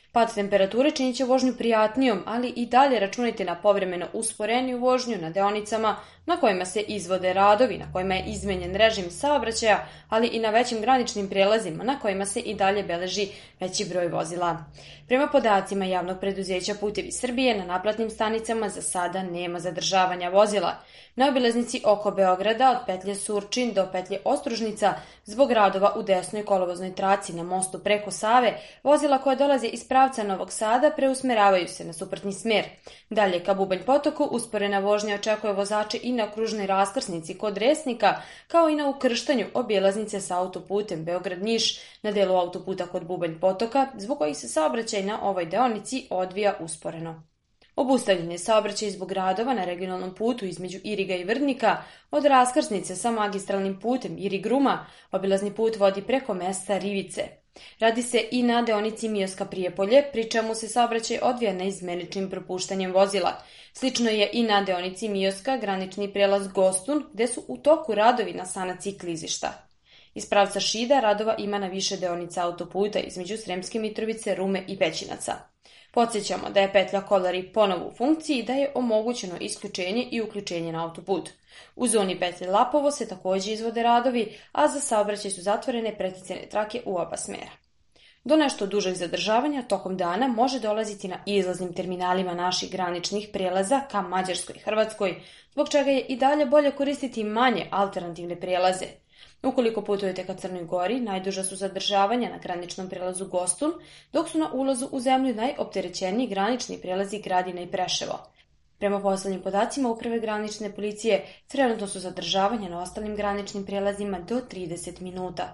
Pad temperature činit će vožnju prijatnijom, ali i dalje računajte na povremeno usporeniju vožnju na deonicama na kojima se izvode radovi, na kojima je izmenjen režim saobraćaja, ali i na većim graničnim prijelazima na kojima se i dalje beleži veći broj vozila. Prema podacima javnog preduzeća Putevi Srbije, na naplatnim stanicama za sada nema zadržavanja vozila. Na obilaznici oko Beograda od petlje Surčin do petlje Ostružnica zbog radova u desnoj kolovoznoj traci na mostu preko Save, vozila koja dolaze iz pravca Novog Sada preusmeravaju se na suprotni smer. Dalje ka Bubanj Potoku usporena vožnja očekuje vozače i na kružnoj raskrsnici kod Resnika, kao i na ukrštanju obilaznice sa autoputem Beograd-Niš na delu autoputa kod Bubanj Potoka, zbog kojih se saobraćaj na ovoj deonici odvija usporeno. Obustavljen je saobraćaj zbog radova na regionalnom putu između Iriga i Vrdnika, od raskrsnice sa magistralnim putem Irig-Ruma, obilazni put vodi preko mesta Rivice. Radi se i na deonici Mioska-Prijepolje, pri čemu se saobraćaj odvija neizmeničnim propuštanjem vozila. Slično je i na deonici Mioska granični prelaz Gostun, gde su u toku radovi na sanaciji klizišta. Iz pravca Šida radova ima na više deonica autoputa između Sremske Mitrovice, Rume i Pećinaca. Podsjećamo da je petlja Kolari ponovo u funkciji i da je omogućeno isključenje i uključenje na autoput. U zoni petlje Lapovo se također izvode radovi, a za saobraćaj su zatvorene preticene trake u oba smera. Do nešto dužeg zadržavanja tokom dana može dolaziti na izlaznim terminalima naših graničnih prijelaza ka Mađarskoj i Hrvatskoj, zbog čega je i dalje bolje koristiti manje alternativne prijelaze. Ukoliko putujete ka Crnoj Gori, najduža su zadržavanja na graničnom prijelazu Gostun, dok su na ulazu u zemlju najopterećeniji granični prijelazi Gradina i Preševo. Prema poslednjim podacima Uprave granične policije, trenutno su zadržavanja na ostalim graničnim prijelazima do trideset minuta.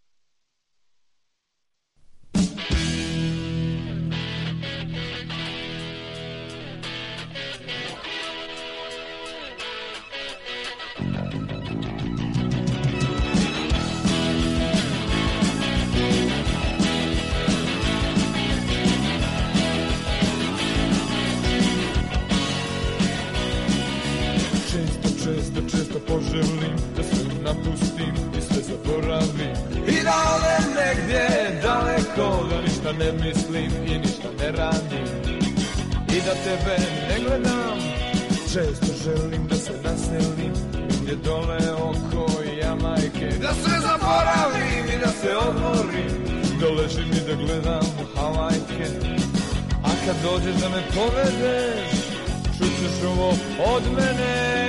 Često, često poželim da sve napustim i sve zaboravim i da odem negdje daleko, da ništa ne mislim i ništa ne radim i da tebe ne gledam. Često želim da se naselim gdje dole oko Jamajke, da sve zaboravim i da se odmorim, da ležim i da gledam Havajke. A kad dođeš da me povedeš, čućeš ovo od mene.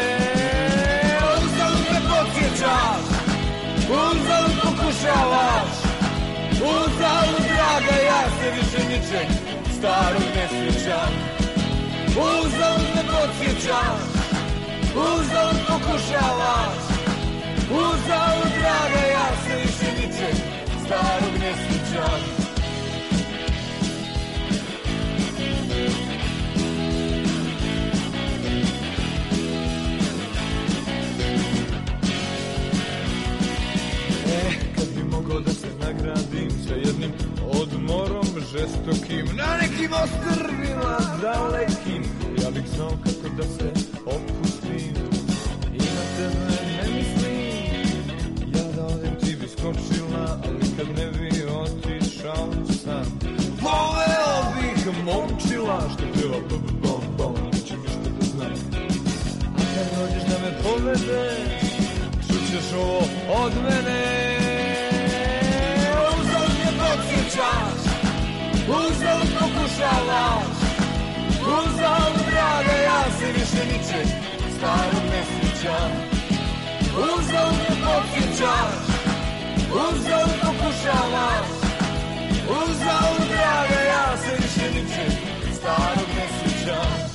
Podsjećaš, uzalud pokušavaš, uzalud draga, ja se više ničeg starog ne sjećam. Uzalud me podsjećaš, uzalud pokušavaš, uzalud draga, ja se više ničeg starog ne sjećam. Da se nagradim sa jednim odmorom žestokim na nekim ostrvima dalekim, ja bih znao kako da se opustim i na tebe ne mislim. Ja da odem ti bi skočila, ali kad ne bi otišao sam, poveo bih momčila što pjeva bom bom bom, neće ništa da znam. A kad dođeš da me povedeš, čućeš ovo od mene. Uzalud pokušavaš, uzalud draga, ja se više ničeg starog ne sjećam. Uzalud me podsjećaš, uzalud pokušavaš, uzalud draga, ja se više ničeg starog ne sjećam.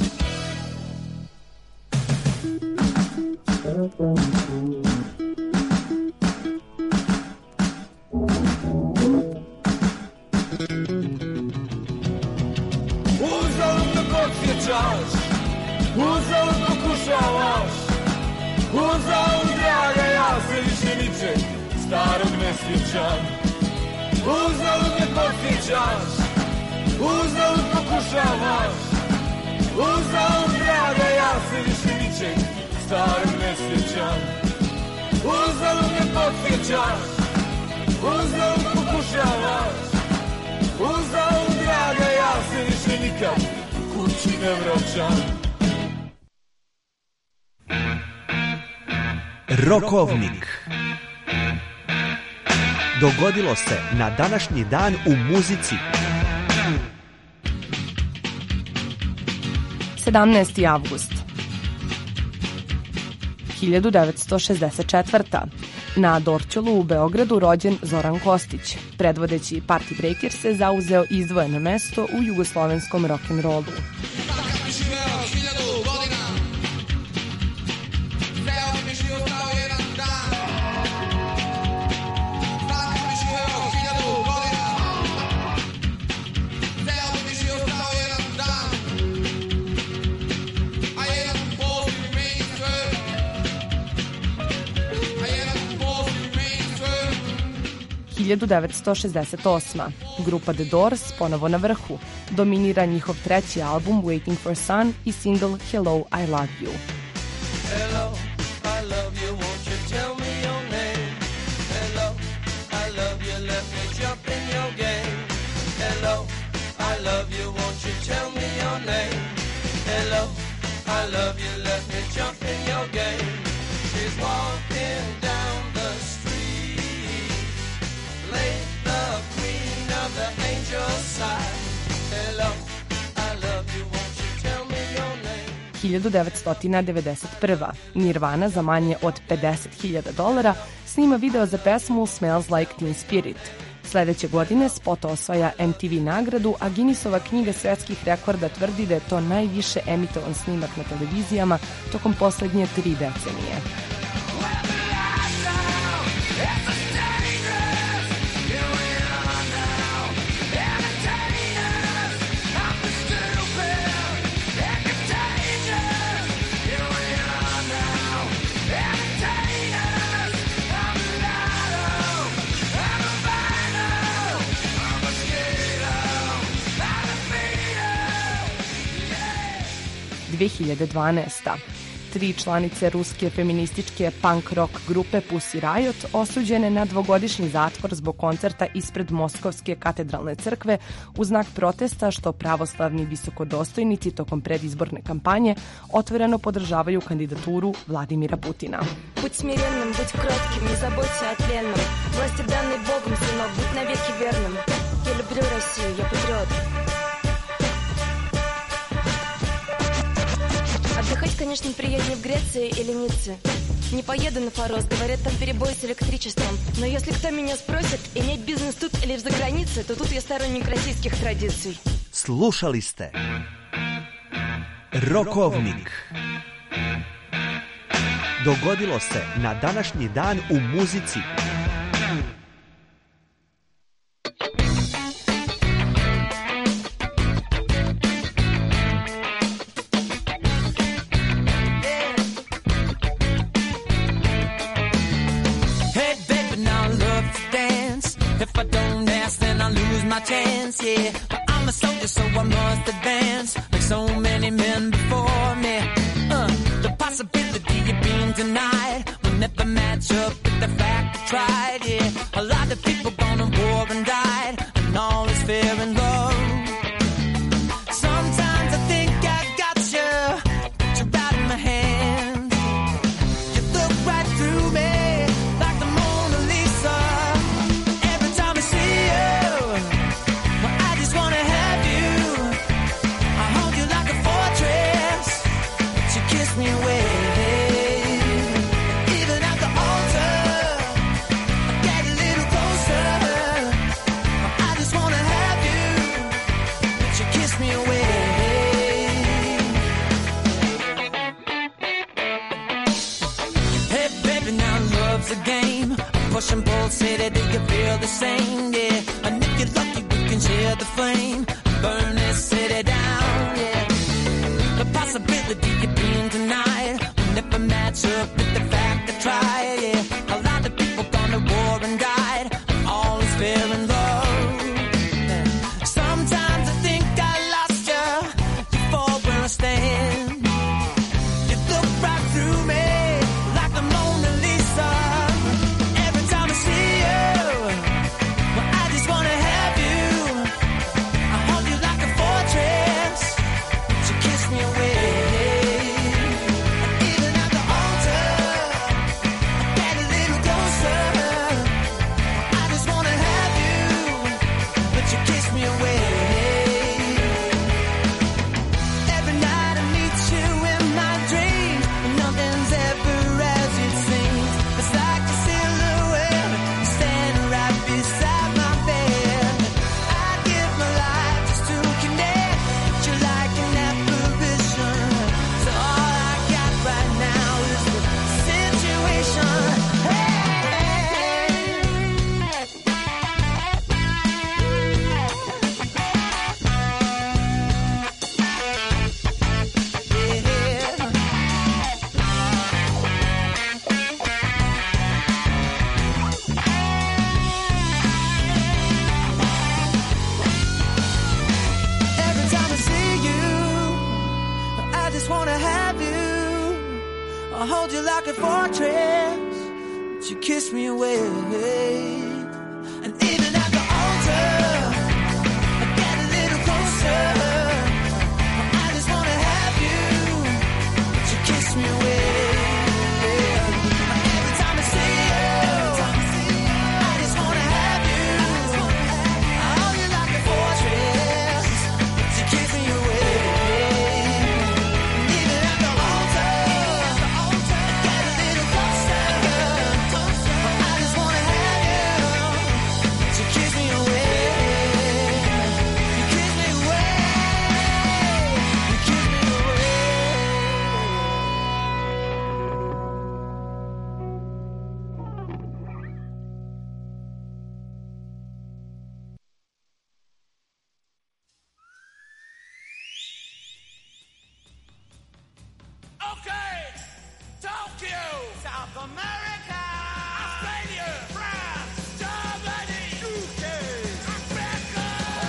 Uzalud me podsjećaš, uzalud pokušavaš, uzalud draga, ja se više ničeg starog ne sjećam. Uzalud me podsjećaš, uzalud pokušavaš, uzalud draga, ja se više ničeg starog ne sjećam. Uzalud me podsjećaš, uzalud pokušavaš, uzalud draga, ne vraćam. Rokovnik. Dogodilo se na današnji dan u muzici. sedamnaesti avgust hiljadu devetsto šezdeset četvrta. Na Dorćolu u Beogradu rođen Zoran Kostić. Predvodeći Party Breakers se zauzeo izdvojeno mesto u jugoslovenskom rock'n'rollu. hiljadu devetsto šezdeset osma. Grupa The Doors ponovo na vrhu. Dominira njihov treći album Waiting for Sun i single Hello, I Love You. Hello, I love you, won't you tell me your name? Hello, I love you, let me jump in your game. Hello, I love you, won't you tell me your name? Hello, I love you, let me jump in your game. She's walking down the street, late the queen of the angel side. Hello, I love you, won't you tell me your name? hiljadu devetsto devedeset prva. Nirvana za manje od pedeset hiljada dolara snima video za pesmu Smells Like Teen Spirit. Sledeće godine spot osvaja M T V nagradu, a Guinnessova knjiga svetskih rekorda tvrdi da je to najviše emitovan snimak na televizijama tokom poslednje tri decenije. dve hiljade dvanaesta. Tri članice ruske feminističke punk rock grupe Pussy Riot osuđene na dvogodišnji zatvor zbog koncerta ispred Moskovske katedralne crkve u znak protesta što pravoslavni visokodostojnici tokom predizborne kampanje otvoreno podržavaju kandidaturu Vladimira Putina. Будь смиренным, будь кротким, не заботься о тленном. Власти данной Богом, сынок, будь навеки верным. Я люблю Россию, я патриот. Отдыхать, конечно, приятнее в Греции или Ницце. Не поеду на Фарос, говорят, там перебои с электричеством. Но если кто меня спросит, иметь бизнес тут или за границей, то тут я сторонник российских традиций. Slušali ste Rokovnik. Dogodilo se na današnji dan u muzici. Chance, yeah, but I'm a soldier, so I must advance like so many men before me. Uh, the possibility of being denied will never match up with the fact I tried. Yeah, a lot of people gone to war and died, and all is fair and love. Sometimes I think I got you, got you right in my hand. You look right through me like the Mona Lisa. Every time I see you, me away. Even at the altar, I get a little closer. I just wanna have you, but you kiss me away. Hey baby, now love's a game. I push and pull, say that you feel the same, yeah. And if you're lucky, we can share the flame. Burn this city down, yeah. The possibility of being denied will never match up with the fact I tried, yeah. A lot of people gone to war and died, and all is fair in love. Yeah. Sometimes I think I lost you, you fall where I stand. You look right through me like the Mona Lisa. Every time I see you, well, I just wanna have you. I hold you like a fortress, but you kiss fortress, but you kissed me away. And even at the altar, I get a little closer. I just wanna have you, but you kissed me away. Every time I see you, I just wanna have you. Oh, you're like a fortress, but you kissed me away. Even at the altar, I get a little closer. I just wanna have you, but you kiss me away. You kiss me away. You kiss me away. Okay, Tokyo, South America, Australia, France, Germany, U K, Africa.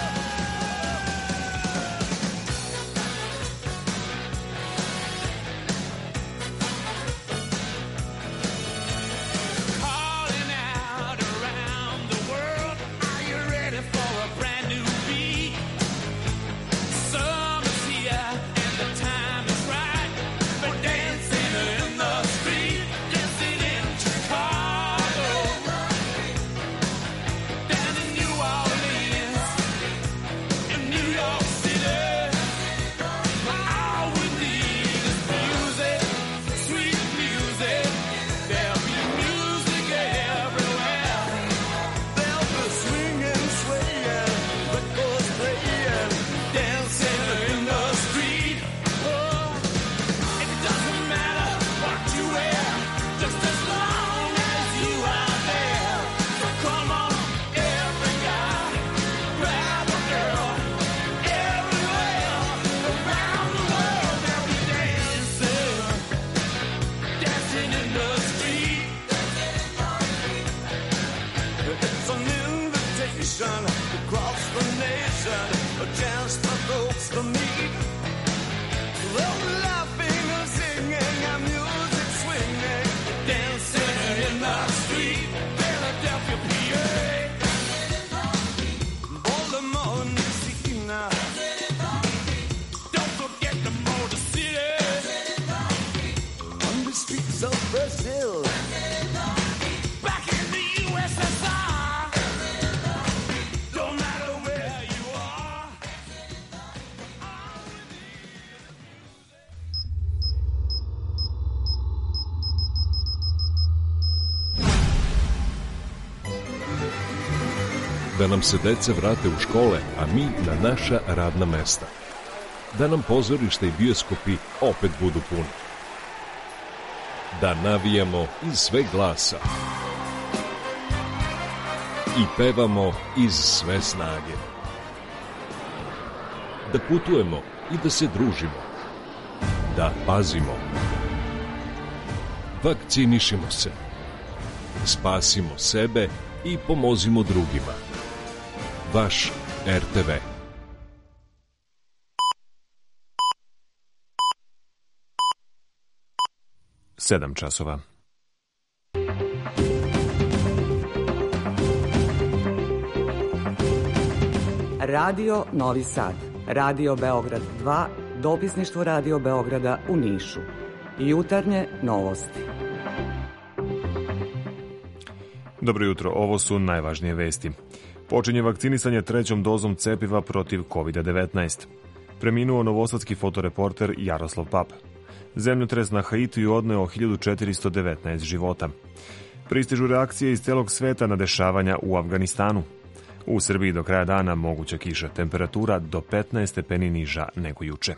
Calling out around the world, are you ready for a brand new beat? Summer's here and the time is right. We're dancing in the street, dancing in Chicago, down in New Orleans, in New York City. All we need is music, sweet music. There'll be music everywhere. There'll be swinging, swaying, records playing, dancing in the street. Oh, it doesn't matter what you wear, just as long as you are there. So come on, every guy, grab a girl. Everywhere around the world they'll be dancing, dancing in the street. It's an invitation across the nation, a chance for folks to meet. They'll be laughing and singing and music swinging, dancing in the street. Philadelphia, P A, Baltimore, Messina. Don't forget the Motor City, on the streets of Brazil, back in the U S S R. Don't matter where you are. Da nam se deca vrate u škole, a mi na naša radna mesta. Da nam pozorišta i bioskopi opet budu puni. Da navijamo iz sve glasa. I pevamo iz sve snage. Da putujemo i da se družimo. Da pazimo. Vakcinišimo se. Spasimo sebe i pomozimo drugima. Vaš R T V. Sedam časova. Radio Novi Sad, Radio Beograd dva, dopisništvo Radio Beograda u Nišu. Jutarnje novosti. Dobro jutro, ovo su najvažnije vesti. Počinje vakcinisanje trećom dozom cepiva protiv kovid devetnaest. Preminuo novosadski fotoreporter Jaroslav Pap. Zemljotres na Haitiju odneo hiljadu četiristo devetnaest života. Pristižu reakcije iz celog sveta na dešavanja u Afganistanu. U Srbiji do kraja dana moguća kiša, temperatura do petnaest stepeni niža nego juče.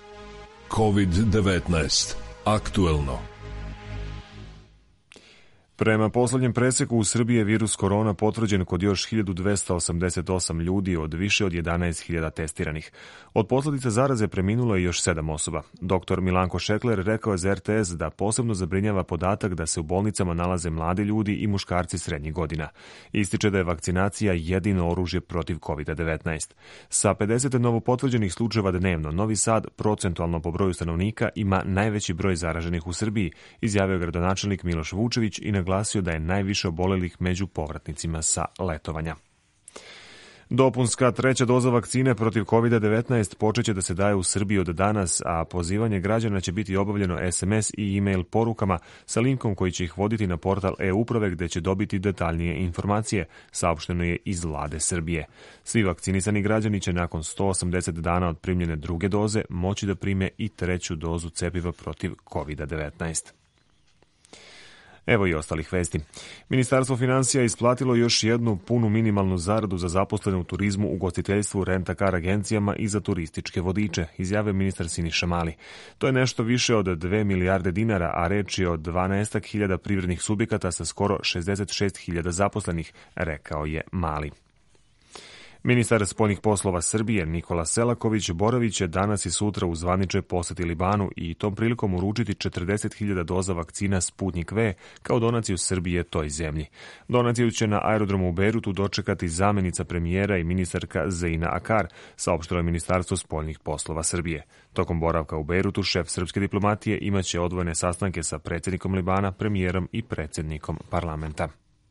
kovid devetnaest. Aktuelno. Prema poslednjem preseku u Srbiji je virus korona potvrđen kod još hiljadu dvesta osamdeset osam ljudi od više od jedanaest hiljada testiranih. Od posledica zaraze preminulo je još sedam osoba. Doktor Milanko Šekler rekao je za er te es da posebno zabrinjava podatak da se u bolnicama nalaze mladi ljudi i muškarci srednjih godina. Ističe da je vakcinacija jedino oružje protiv kovid devetnaest. Sa pedeset novopotvrđenih slučajeva dnevno, Novi Sad procentualno po broju stanovnika ima najveći broj zaraženih u Srbiji, izjavio gradonačelnik Miloš Vučević i naglasio da je najviše obolelih među povratnicima sa letovanja. Dopunska treća doza vakcine protiv kovid devetnaest počeće da se daje u Srbiji od danas, a pozivanje građana će biti obavljeno es em es i e-mail porukama sa linkom koji će ih voditi na portal e-uprave gde će dobiti detaljnije informacije, saopšteno je iz Vlade Srbije. Svi vakcinisani građani će nakon sto osamdeset dana od primljene druge doze moći da prime i treću dozu cepiva protiv kovid devetnaest. Evo i ostalih vesti. Ministarstvo finansija isplatilo još jednu punu minimalnu zaradu za zaposlene u turizmu, ugostiteljstvu, rent-a-car agencijama i za turističke vodiče, izjavio ministar Siniša Mali. To je nešto više od dve milijarde dinara, a reč je o dvanaest hiljada privrednih subjekata sa skoro šezdeset šest hiljada zaposlenih, rekao je Mali. Ministar spoljnih poslova Srbije Nikola Selaković boravit će danas i sutra u zvaničnoj poseti Libanu i tom prilikom uručiti četrdeset hiljada doza vakcina Sputnik V kao donaciju Srbije toj zemlji. Donaciju će na aerodromu u Bejrutu dočekati zamenica premijera i ministarka Zeina Akar, saopštilo je Ministarstvo spoljnih poslova Srbije. Tokom boravka u Bejrutu šef srpske diplomatije imaće odvojene sastanke sa predsjednikom Libana, premijerom i predsjednikom parlamenta.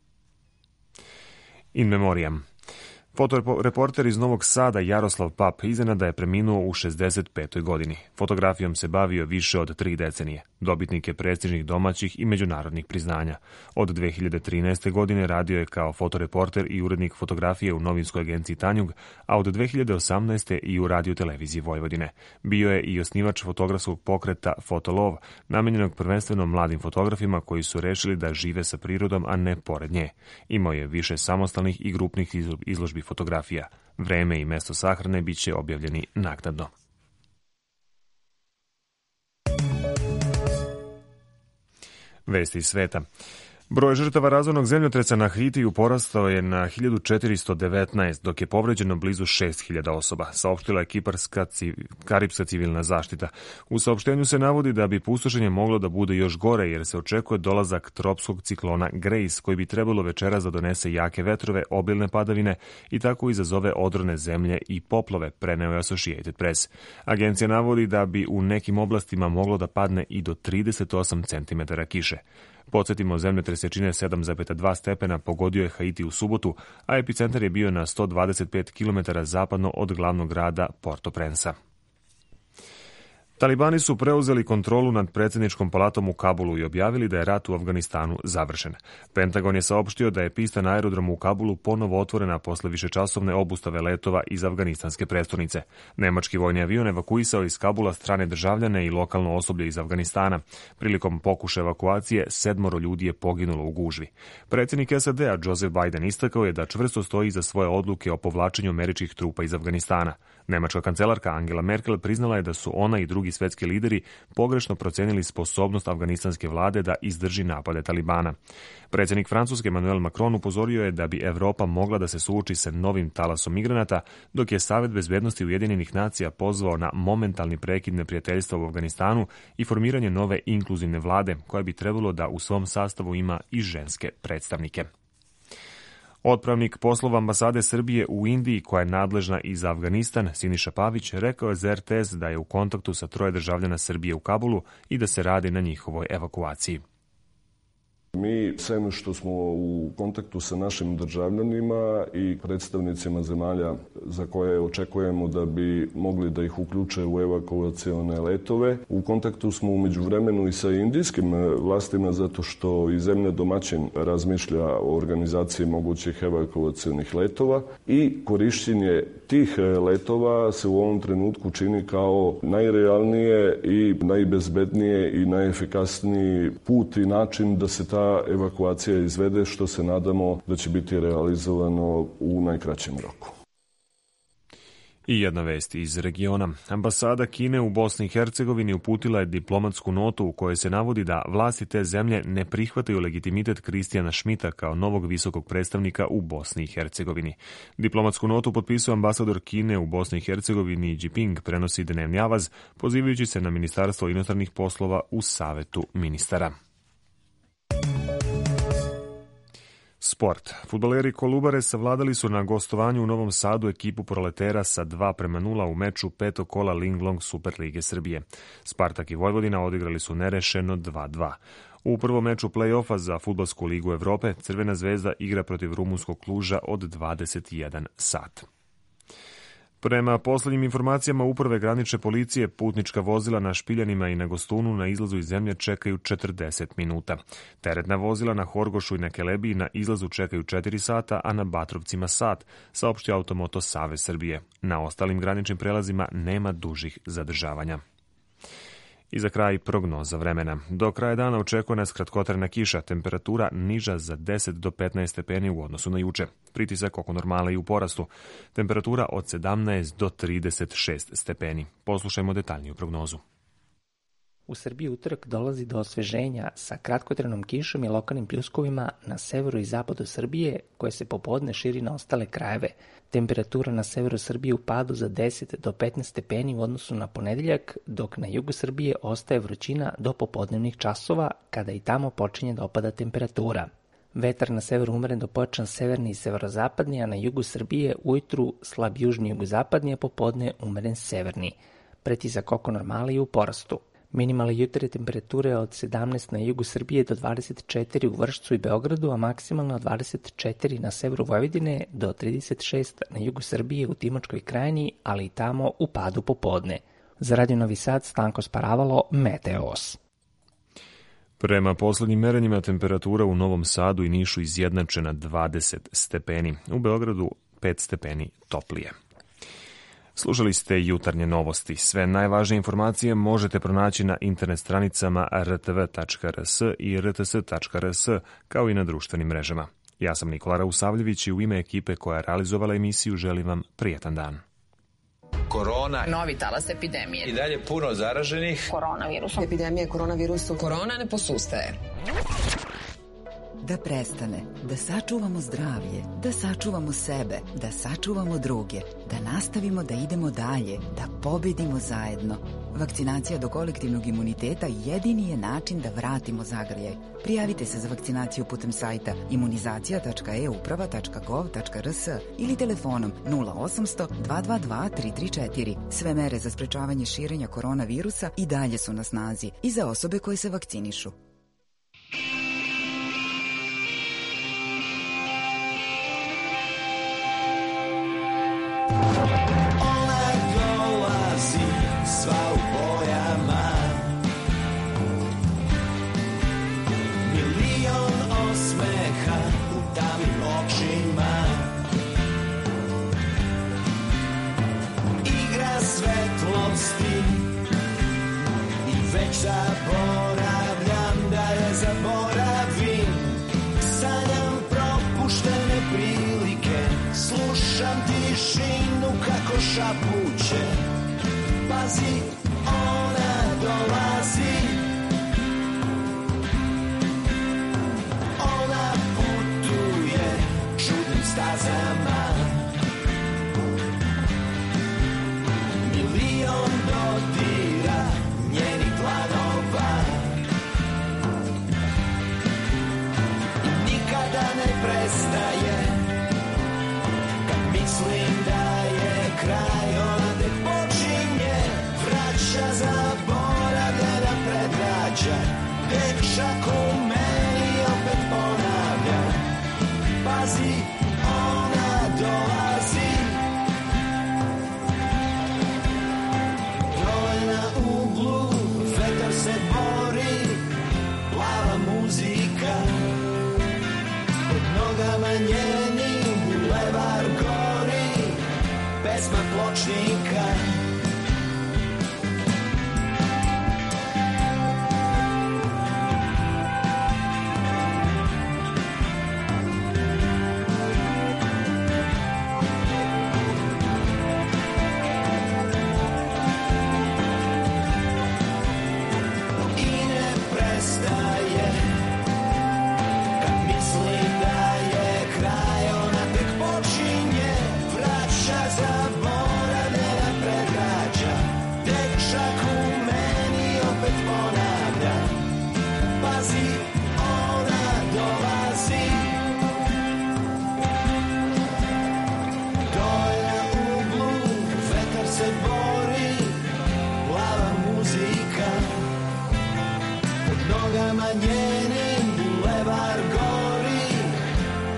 In memoriam. Fotoreporter iz Novog Sada Jaroslav Pap iznenada je preminuo u šezdeset petoj godini. Fotografijom se bavio više od tri decenije. Dobitnik je prestižnih domaćih i međunarodnih priznanja. Od dve hiljade trinaeste. godine radio je kao fotoreporter i urednik fotografije u novinskoj agenciji Tanjug, a od dve hiljade osamnaeste. i u radio televiziji Vojvodine. Bio je i osnivač fotografskog pokreta Fotolov, namenjenog prvenstveno mladim fotografima koji su rešili da žive sa prirodom, a ne pored nje. Imao je više samostalnih i grupnih izložbi fotografija. Vreme i mesto sahrane bit će objavljeni naknadno. Vesti iz sveta. Broj žrtava razornog zemljotresa na Haitiju porastao je na hiljadu četiristo devetnaest, dok je povređeno blizu šest hiljada osoba, saopštila je kiparska civ... karipska civilna zaštita. U saopštenju se navodi da bi pustošenje moglo da bude još gore, jer se očekuje dolazak tropskog ciklona Grace, koji bi trebalo večeras da donese jake vetrove, obilne padavine i tako izazove odrone zemlje i poplove, preneo je Associated Press. Agencija navodi da bi u nekim oblastima moglo da padne i do trideset osam centimetara kiše. Podsjetimo, zemljotres jačine sedam zarez dva stepena pogodio je Haiti u subotu, a epicentar je bio na sto dvadeset pet kilometara zapadno od glavnog grada Port-au-Prince-a. Talibani su preuzeli kontrolu nad predsjedničkom palatom u Kabulu i objavili da je rat u Afganistanu završen. Pentagon je saopštio da je pista na aerodromu u Kabulu ponovo otvorena posle višečasovne obustave letova iz afganistanske prestonice. Nemački vojni avion evakuisao iz Kabula strane državljane i lokalno osoblje iz Afganistana. Prilikom pokušaja evakuacije sedmoro ljudi je poginulo u gužvi. Predsjednik es a de a Joseph Biden istakao je da čvrsto stoji za svoje odluke o povlačenju američkih trupa iz Afganistana. Nemačka kancelarka Angela Merkel priznala je da su ona i drugi svetski lideri pogrešno procenili sposobnost afganistanske vlade da izdrži napade Talibana. Predsjednik Francuske Emmanuel Macron upozorio je da bi Evropa mogla da se suoči sa novim talasom migranata, dok je Savet bezbednosti Ujedinjenih nacija pozvao na momentalni prekid neprijateljstva u Afganistanu i formiranje nove inkluzivne vlade, koja bi trebalo da u svom sastavu ima i ženske predstavnike. Otpravnik poslova ambasade Srbije u Indiji, koja je nadležna i za Afganistan, Siniša Pavić, rekao je za er te es da je u kontaktu sa troje državljana Srbije u Kabulu i da se radi na njihovoj evakuaciji. Mi, sem što smo u kontaktu sa našim državljanima i predstavnicima zemalja za koje očekujemo da bi mogli da ih uključe u evakuacione letove, u kontaktu smo u međuvremenu i sa indijskim vlastima, zato što i zemlja domaćin razmišlja o organizaciji mogućih evakuacionih letova i korišćenje tih letova se u ovom trenutku čini kao najrealnije i najbezbednije i najefikasniji put i način da se ta evakuacija izvede, što se nadamo da će biti realizovano u najkraćem roku. I jedna vest iz regiona. Ambasada Kine u Bosni i Hercegovini uputila je diplomatsku notu u kojoj se navodi da vlasti te zemlje ne prihvataju legitimitet Kristijana Šmita kao novog visokog predstavnika u Bosni i Hercegovini. Diplomatsku notu potpisao ambasador Kine u Bosni i Hercegovini Jiping, prenosi Dnevni avaz, pozivajući se na Ministarstvo inostranih poslova u Savetu ministara. Sport. Fudbaleri Kolubare savladali su na gostovanju u Novom Sadu ekipu Proletera sa dva prema nula u meču petog kola Linglong Superlige Srbije. Spartak i Vojvodina odigrali su nerešeno dva dva. U prvom meču play-offa za Fudbalsku ligu Evrope Crvena zvezda igra protiv rumunskog Kluža od dvadeset jedan sat. Prema poslednjim informacijama Uprave granične policije, putnička vozila na Špiljanima i na Gostunu na izlazu iz zemlje čekaju četrdeset minuta. Teretna vozila na Horgošu i na Kelebiji na izlazu čekaju četiri sata, a na Batrovcima sat, saopštio Automoto Savez Srbije. Na ostalim graničnim prelazima nema dužih zadržavanja. I za kraj prognoza vremena. Do kraja dana očekuje nas kratkotrajna kiša, temperatura niža za deset do petnaest stepeni u odnosu na juče. Pritisak oko normale i u porastu. Temperatura od sedamnaest do trideset šest stepeni. Poslušajmo detaljniju prognozu. U Srbiji utorak dolazi do osveženja sa kratkotrajnom kišom i lokalnim pljuskovima na severu i zapadu Srbije, koje se popodne širi na ostale krajeve. Temperatura na severu Srbije u padu za deset do petnaest stepeni u odnosu na ponedeljak, dok na jugu Srbije ostaje vrućina do popodnevnih časova, kada i tamo počinje da opada temperatura. Vetar na severu umeren do pojačan severni i severozapadni, a na jugu Srbije ujutru slab južni jugozapadni, a popodne umeren severni. Pretisak oko normale i u porastu. Minimalne jutarnje temperature od sedamnaest na jugu Srbije do dvadeset četiri u Vršcu i Beogradu, a maksimalno od dvadeset četiri na severu Vojvodine do trideset šest na jugu Srbije u Timočkoj krajini, ali i tamo u padu popodne. Za Radio Novi Sad, Stanko Sparavalo, Meteos. Prema poslednjim merenjima temperatura u Novom Sadu i Nišu izjednačena dvadeset stepeni, u Beogradu pet stepeni toplije. Slušali ste jutarnje novosti. Sve najvažnije informacije možete pronaći na internet stranicama r t v tačka r s i r t s tačka r s, kao i na društvenim mrežama. Ja sam Nikola Rausavljević i u ime ekipe koja je realizovala emisiju želim vam prijetan dan. Korona. Novi talas epidemije. I dalje puno zaraženih. Koronavirusom. Epidemija koronavirusom. Korona ne posustaje. Da prestane, da sačuvamo zdravlje, da sačuvamo sebe, da sačuvamo druge, da nastavimo da idemo dalje, da pobedimo zajedno. Vakcinacija do kolektivnog imuniteta jedini je način da vratimo zagrljaj. Prijavite se za vakcinaciju putem sajta imunizacija tačka e uprava tačka gov tačka r s ili telefonom nula osamsto dva dva dva tri tri četiri. Sve mere za sprečavanje širenja koronavirusa i dalje su na snazi i za osobe koje se vakcinišu. Ona dolazi sva u bojama, milion osmeha u tamnim očima, igra svetlosti i već zaboravljam da je zaboravim. Sanjam propuštene prilike, slušam tišinu kako šapuće. Pazi, ona dolazi, ona putuje čudnim stazama, milion dodira njenih dlanova i nikada ne prestaje. Mislim da je kraj, ona tek počinje, vraća zaboravljena predrađa, dečak u meni opet ponavlja. Pazi, ona dolazi, dole na uglu, vetar se bori, plava muzika, pod nogama njenim bulevar gori, pesma pločnika.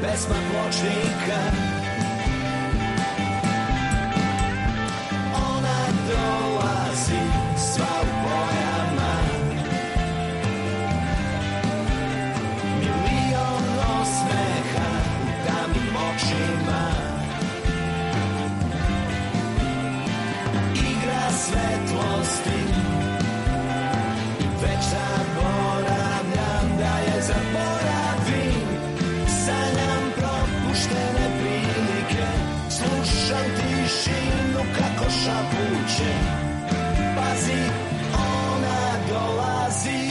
pesma pločnika. Ona dolazi sva u bojama, milion osmeha u tamnim očima, igra svetlosti. Već zaboravljam da je zaboravim, sanjam propuštene prilike, slušam tišinu kako šapuće. Pazi, ona dolazi.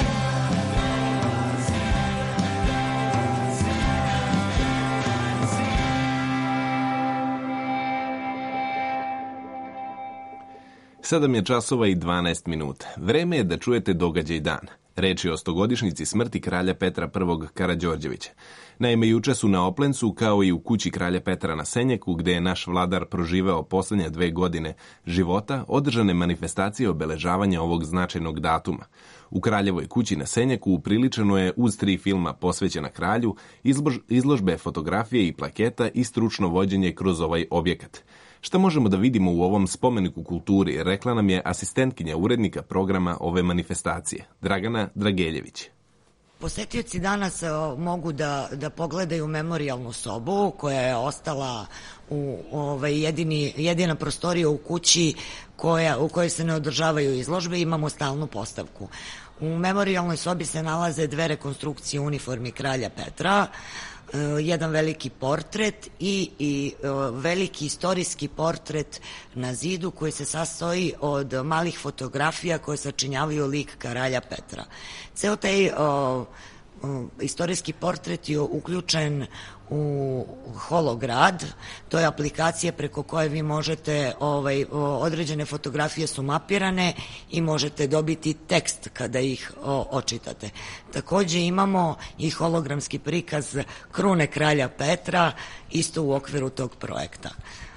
Sedam je časova i dvanaest minuta. Vreme je da čujete događaj dana. Reč je o stogodišnjici smrti kralja Petra I. Karađorđevića. Naime, juče su na Oplencu, kao i u kući kralja Petra na Senjaku, gde je naš vladar proživeo poslednje dve godine života, održane manifestacije obeležavanja ovog značajnog datuma. U kraljevoj kući na Senjaku upriličeno je uz tri filma posvećena kralju, izlož, izložbe fotografije i plaketa i stručno vođenje kroz ovaj objekat. Šta možemo da vidimo u ovom spomeniku kulturi, rekla nam je asistentkinja urednika programa ove manifestacije, Dragana Drageljević. Posetioci danas mogu da, da pogledaju memorijalnu sobu koja je ostala u ovaj, jedini, jedina prostorija u kući koja, u kojoj se ne održavaju izložbe, imamo stalnu postavku. U memorijalnoj sobi se nalaze dve rekonstrukcije uniformi kralja Petra, jedan veliki portret i, i veliki istorijski portret na zidu koji se sastoji od malih fotografija koje sačinjavaju lik kralja Petra. Ceo taj o, o, istorijski portret je uključen u Holograd, to je aplikacija preko koje vi možete, ovaj, određene fotografije su mapirane i možete dobiti tekst kada ih o, očitate. Takođe imamo i hologramski prikaz krune kralja Petra, isto u okviru tog projekta.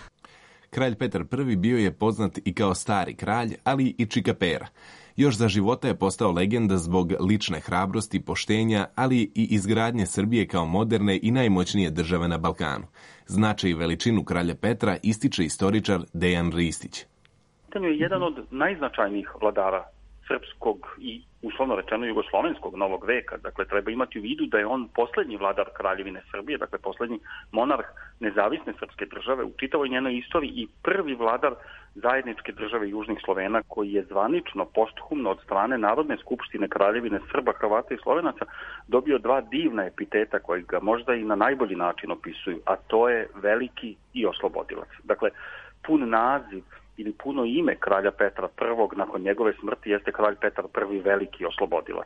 Kralj Petar I bio je poznat i kao stari kralj, ali i čikapera. Još za života je postao legenda zbog lične hrabrosti, poštenja, ali i izgradnje Srbije kao moderne i najmoćnije države na Balkanu. Značaj i veličinu kralja Petra ističe istoričar Dejan Ristić. On je jedan od najznačajnijih vladara srpskog i uslovno rečeno jugoslovenskog novog veka. Dakle, treba imati u vidu da je on poslednji vladar Kraljevine Srbije, dakle poslednji monarh nezavisne srpske države u čitavoj njenoj istoriji i prvi vladar zajedničke države Južnih Slovena koji je zvanično, posthumno od strane Narodne skupštine Kraljevine Srba, Hrvata i Slovenaca dobio dva divna epiteta koji ga možda i na najbolji način opisuju, a to je veliki i oslobodilac. Dakle, pun naziv ili puno ime kralja Petra I nakon njegove smrti jeste kralj Petar I veliki oslobodilac.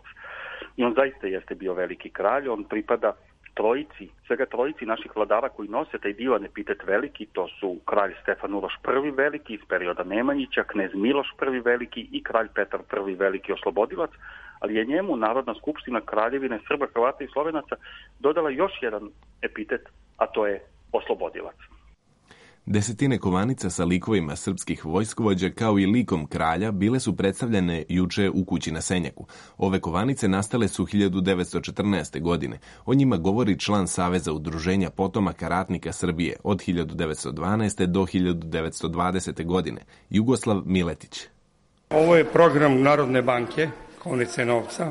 I on zaista jeste bio veliki kralj, on pripada trojici, svega trojici naših vladara koji nose taj divan epitet veliki, to su kralj Stefan Uroš I veliki iz perioda Nemanjića, knez Miloš I veliki i kralj Petar I veliki oslobodilac, ali je njemu Narodna skupština Kraljevine Srba, Hrvata i Slovenaca dodala još jedan epitet, a to je oslobodilac. Desetine kovanica sa likovima srpskih vojskovođa kao i likom kralja bile su predstavljene juče u kući na Senjaku. Ove kovanice nastale su hiljadu devetsto četrnaeste. godine. O njima govori član Saveza udruženja potomaka ratnika Srbije od hiljadu devetsto dvanaeste. do hiljadu devetsto dvadesete. godine. Jugoslav Miletić. Ovo je program Narodne banke, Kovnice novca,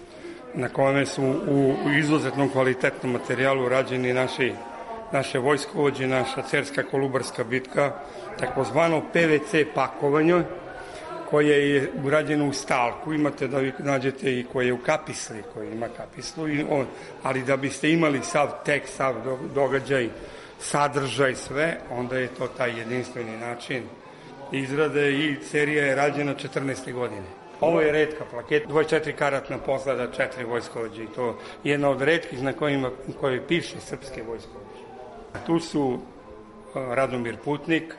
na kome su u, u izuzetnom kvalitetnom materijalu rađeni naši naše vojskovođe, naša Cerska Kolubarska bitka, takozvano P V C pakovanje, koje je urađeno u stalku. Imate da vi nađete i koje je u kapisli, koje ima kapislu, i on, ali da biste imali sav tekst, sav događaj, sadržaj, sve, onda je to taj jedinstveni način izrade i serija je rađena četrnaeste. godine. Ovo je retka plaketa, dvadeset četiri karatna posada, četiri vojskovođe i to je jedna od retkih na kojima, koje piše srpske vojskovođe. Tu su Radomir Putnik,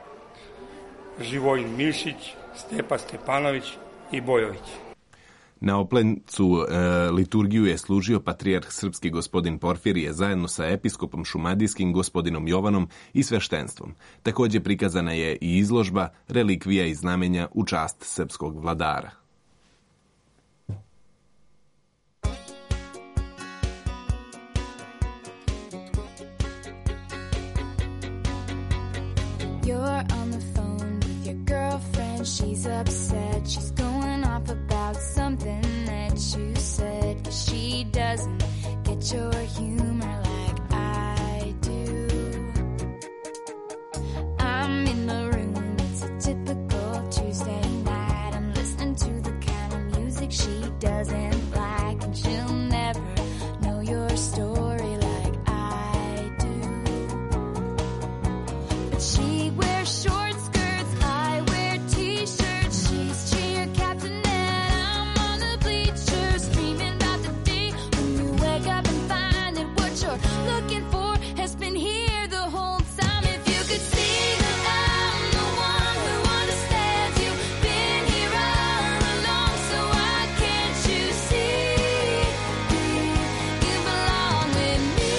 Živojin Mišić, Stepa Stepanović i Bojović. Na Oplencu e, liturgiju je služio patrijarh srpski gospodin Porfirije zajedno sa episkopom šumadijskim gospodinom Jovanom i sveštenstvom. Takođe prikazana je i izložba relikvija i znamenja u čast srpskog vladara. You're on the phone with your girlfriend, she's upset. She's going off about something that you said, 'cause she doesn't get your humor like I do. I'm in the room, it's a typical Tuesday night. I'm listening to the kind of music she doesn't like, and she'll never know your story like I do. But she wears short skirts, I wear t-shirts. She's cheer captain and I'm on the bleachers, dreaming about the day when you wake up and find that what you're looking for has been here the whole time. If you could see that I'm the one who understands you, been here all along, so why can't you see you belong with me?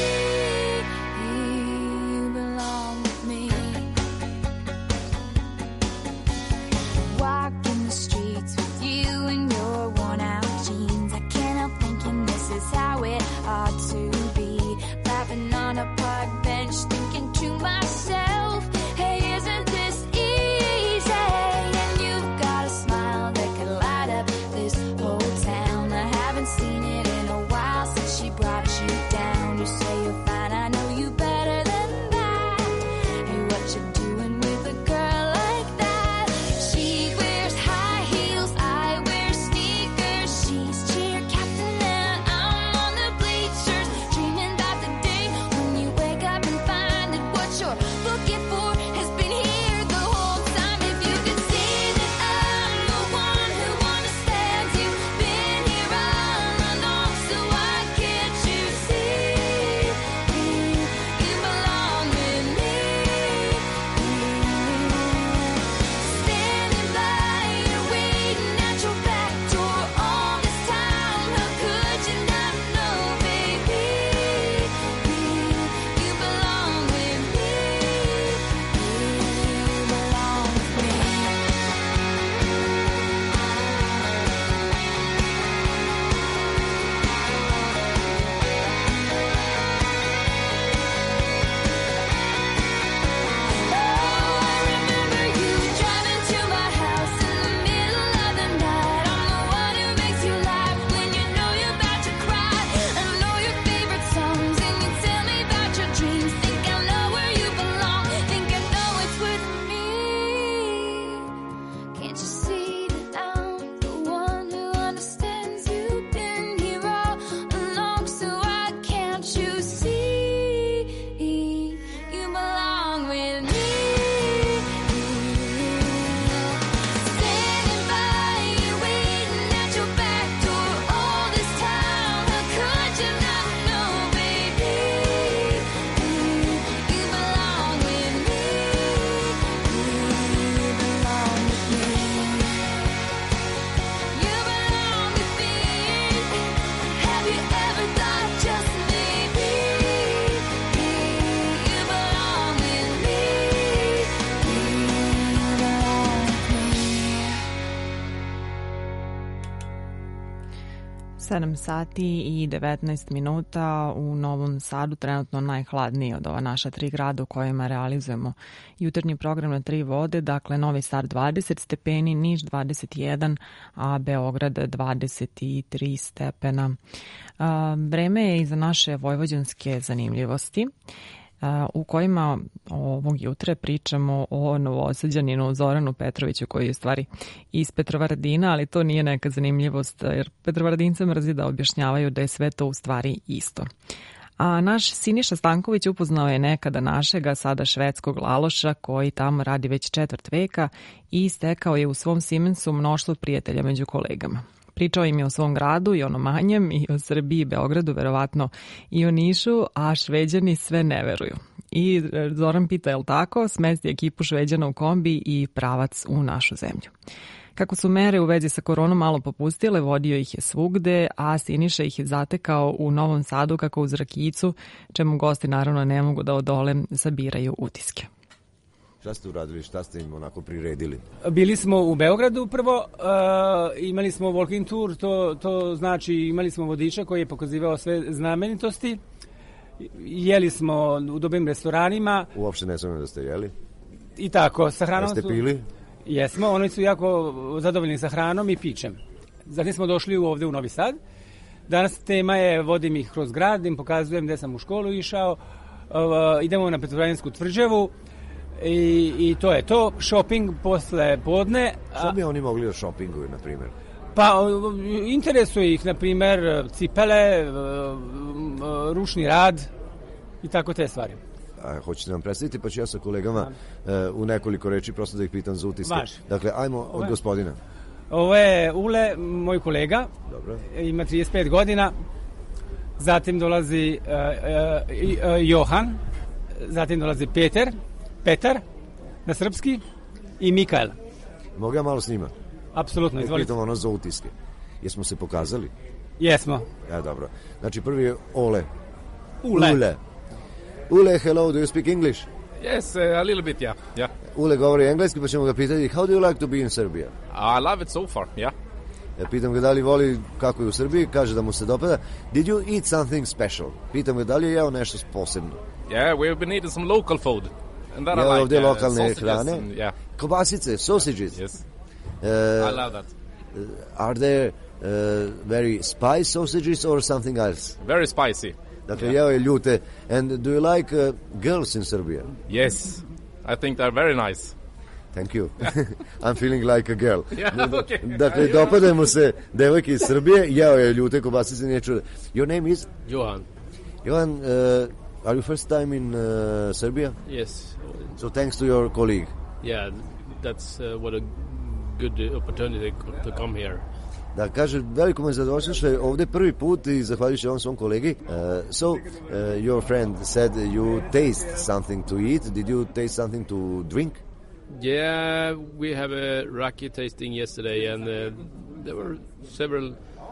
You belong with me. Walk in the streets with you in your worn out jeans. I can't help thinking this is how it ought to be. Laughing on a park bench, thinking to myself, hey, isn't this easy? And you've got a smile that could light up this whole town. I haven't seen it in a while since she brought you down. You say you're fine, I know you better than that. Hey, what you doing with a girl like that? She wears high heels, I wear sneakers. She's cheer captain and I'm on the bleachers, dreaming about the day when you wake up and find that what you're looking for has been here the whole time. If you could see that I'm the one who understands you, been here all along, so why can't you see you belong with me? Standing by you, waiting at your back door all this time. How could you not know, baby? You belong with me. You belong with me. Remember you driving to my house in the middle of the night. I'm the one who makes you laugh when you know you're about to cry. I know your favorite songs and you tell me about your dreams. Think I know where you belong, think I know it's with me. Can't you see that I'm the one who understands you, been here all along, so why can't you see you belong with me? Standing by you, waiting at your back door all this time. How could you not know, baby? You belong with me. You belong with me. You belong with me. Have you ever thought just maybe you belong with me? You belong with me. sedam sati i devetnaest minuta u Novom Sadu, trenutno najhladniji od ova naša tri grada u kojima realizujemo jutarnji program na tri vode, dakle Novi Sad dvadeset stepeni, Niš dvadeset jedan, a Beograd dvadeset tri stepena. A, vreme je i za naše vojvođanske zanimljivosti, a, u kojima ovog jutra pričamo o Novosađaninu Zoranu Petroviću, koji je u stvari iz Petrovaradina, ali to nije neka zanimljivost, jer Petrovaradince mrzi da objašnjavaju da je sve to u stvari isto. A naš Siniša Stanković upoznao je nekada našega, sada švedskog Laloša, koji tamo radi već četvrt veka i stekao je u svom Siemensu mnoštvo prijatelja među kolegama. Pričao im je o svom gradu i ono manjem, i o Srbiji i Beogradu, verovatno i o Nišu, a Šveđani sve ne veruju. I Zoran pita, je li tako, smesti ekipu Šveđana u kombi i pravac u našu zemlju. Kako su mere u vezi sa koronom malo popustile, vodio ih je svugde, a Siniša ih je zatekao u Novom Sadu kako uz rakijicu, čemu gosti naravno ne mogu da odole, sabiraju utiske. Šta ste uradili, šta ste im onako priredili? Bili smo u Beogradu prvo, uh, imali smo walking tour, to, to znači imali smo vodiča koji je pokazivao sve znamenitosti, jeli smo u dobrim restoranima. Uopšte ne sumnjam da ste jeli? I tako, sa hranom Jeste su... pili? Jesmo, oni su jako zadovoljni sa hranom i pićem. Zatim smo došli ovde u Novi Sad. Danas tema je, vodim ih kroz grad, im pokazujem gde sam u školu išao. Uh, idemo na Petrovaradinsku tvrđavu i, i to je to. Shopping posle podne. Što bi oni mogli da shoppinguju, na primjer? Pa, interesuje ih, na primjer, cipele, ručni rad i tako te stvari. A, hoćete nam predstaviti, pa ću ja sa kolegama uh, u nekoliko reči, prosto da ih pitam za utiske. Važi. Dakle, ajmo od Ove. gospodina. Ovo je Ule, moj kolega. Dobro. Ima trideset pet godina. Zatim dolazi uh, uh, uh, Johan. Zatim dolazi Peter. Petar, na srpski. I Mikael. Mogu ja malo s njima? Apsolutno, izvolite. Pitam ono za utiske. Jesmo se pokazali? Jesmo. Ja, dobro. Znači, prvi je Ole. Ule. Ule. Ule, hello, do you speak English? Yes, uh, a little bit, yeah. Yeah. Ule govori engleski, pa ćemo ga pitati, how do you like to be in Serbia? I love it so far, yeah. Ja pitam ga da li voli kako je u Srbiji, kaže da mu se dopada. Did you eat something special? Pitam ga da li je jeo nešto posebno. Yeah, we've been eating some local food. And that I Jeo like ovdje uh, lokalne sausages hrane. and, yeah. Kobasice, sausages. Yes. Uh, I love that. Are there uh, very spicy sausages or something else? Very spicy. Dakle, Yeah. jeo je ljute. And do you like uh, girls in Serbia? Yes. I think they're very nice. Thank you. I'm feeling like a girl. Yeah, okay. Dakle, dopadaju mu se devojke iz Srbije, jeo je ljute kobasice, nije čude. Your name is? Johan. Johan, uh, are you first time in uh, Serbia? Yes. So thanks to your colleague. Yeah, that's uh, what a good opportunity to come here. Da, kaže, veliko me zadovoljstvo što je ovdje prvi put i zahvaljujući ovom svom kolegi. Uh, so, uh, your friend said you taste something to eat. Did you taste something to drink? Yeah, we have a raki tasting yesterday, and uh, there were several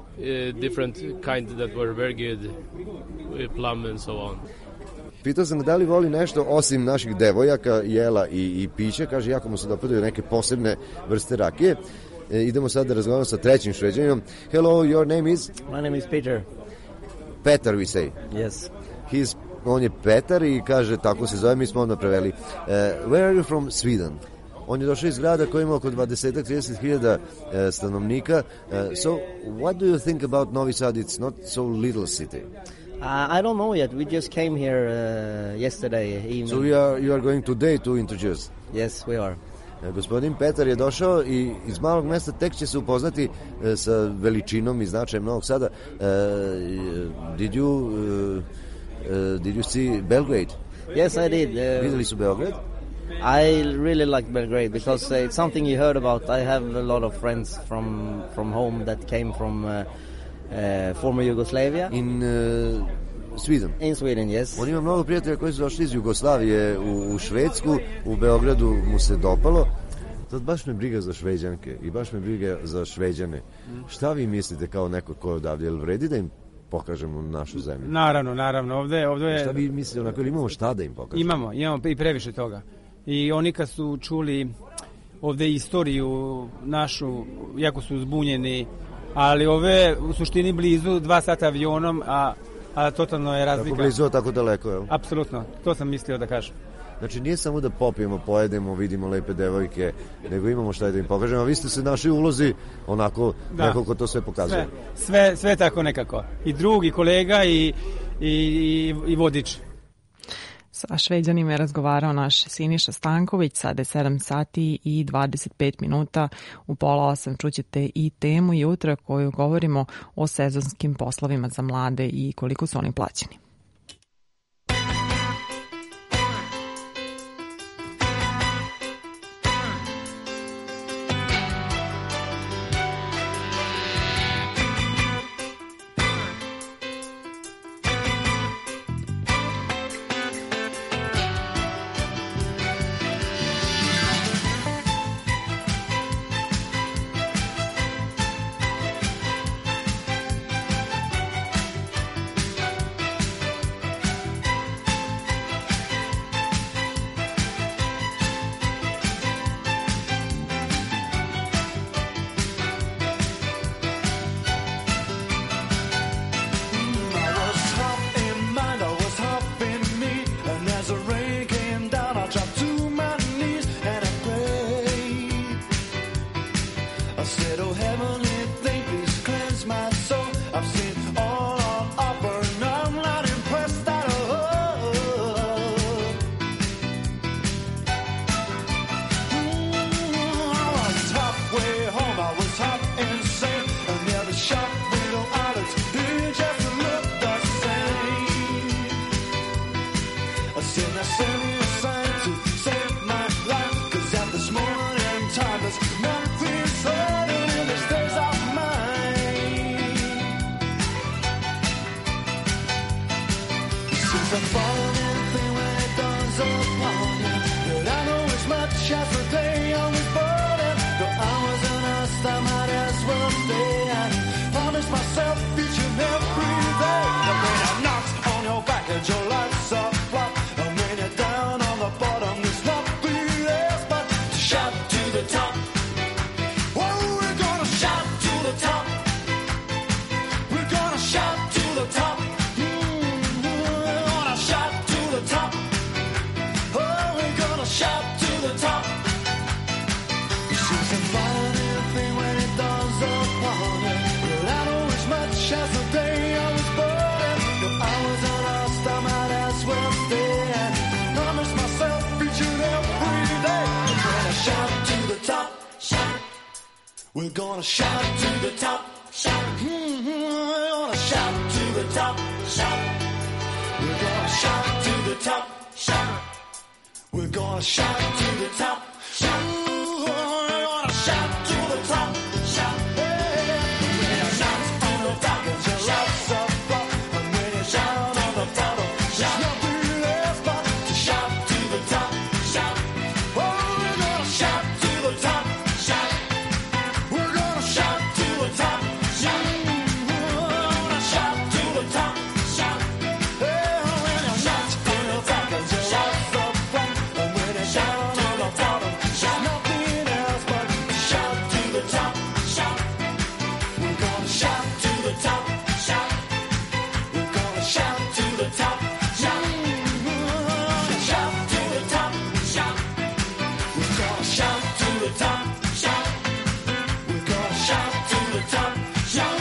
uh, different kinds that were very good, with plum and so on. Pitao sam ga da li voli nešto osim naših devojaka, jela i, i piće. Kaže, jako mu se dopadaju neke posebne vrste rakije. E, idemo sad da razgovaramo sa trećim Šveđaninom. Hello, your name is? My name is Peter. Petar, we say. Yes. He's, on je Petar i kaže, tako se zove, mi smo onda preveli. Uh, where are you from Sweden? On je došao iz grada koji ima oko dvadeset do trideset hiljada uh, stanovnika. Uh, so, what do you think about Novi Sad? It's not so little city. Uh, I don't know yet. We just came here uh, yesterday evening. So we are, you are going today to introduce? Yes, we are. Gospodin Petar je došao i iz malog mesta tek će se upoznati e, sa veličinom i značajem Novog Sada. E, did you uh, uh, did you see Belgrade? Yes, I did. Uh, Videli su Beograd? I really like Belgrade because uh, it's something you heard about. I have a lot of friends from from home that came from uh, uh, former Yugoslavia. In uh, Sweden? In Sweden, yes. On ima mnogo prijatelja koji su došli iz Jugoslavije u, u Švedsku, u Beogradu mu se dopalo. Sad baš me briga za Šveđanke i baš me briga za Šveđane. Šta vi mislite kao neko ko je odavde? Jel vredi da im pokažemo našu zemlju? Naravno, naravno. Ovde, ovde je... Šta vi mislite onako, ili imamo šta da im pokažemo? Imamo, imamo i previše toga. I oni kad su čuli ovde istoriju našu, jako su zbunjeni, ali ove u suštini blizu dva sata avionom, a a totalno je razlika. Tako blizu, tako daleko, jel? Apsolutno, to sam mislio da kažem. Znači nije samo da popijemo, pojedemo, vidimo lepe devojke, nego imamo šta da im pokažemo. A vi ste se naši ulozi onako, da. Neko ko to sve pokazuje. Sve, sve, sve tako nekako. I drug, i kolega, i, i, i, i vodič. Sa Šveđanima je razgovarao naš Siniša Stanković, sada je sedam sati i dvadeset pet minuta, u pola osam čućete i temu jutra koju govorimo o sezonskim poslovima za mlade i koliko su oni plaćeni. I said, now send me a sign to save my life, 'cause at this moment in time there's nothing certain in these days of mine. Since I followed anything when it dawns upon you, but I know as much as the day I was born in. Though I was an honest, I might as well stay. I promise myself each and every day that when I knock on your back and your life's a flop, and when you're down on the bottom, there's nothing else but to shout to the top. Oh, we're gonna shout to the top. We're gonna shout to the top. Mm, we're gonna shout to the top. Oh, we're gonna shout to the top. Since I find anything when it dawns upon you, but I know as much as the day I was born in. If I was an lost, I might as well stay. And promise myself each and every day, we're gonna shout to the top. Shout. We're gonna shout to the top. Shout. Mm-hmm. We're gonna shout to the top. Shout. We're gonna shout to the top. Shout. We're gonna shout to the top. Shout. We're gonna shout to the top. Shout. Hey, when you shout on the top, and your life's a flop, and when you shout on the bottom, there's nothing else but to shout to the top. Shout. Oh, we're gonna shout to the top. Shout. We're gonna shout to the top. Shout. We're gonna shout to the top. Shout. Hey, when you shout on the top, and your life's a flop, and when you shout on the bottom, there's nothing else but to shout to the top. Shout. We're gonna shout to the top. Shout. We're gonna shout to the top. Shout. We're gonna shout to the top. Shout. We're gonna shout to the top. Shout. We're gonna shout to the top. Shout.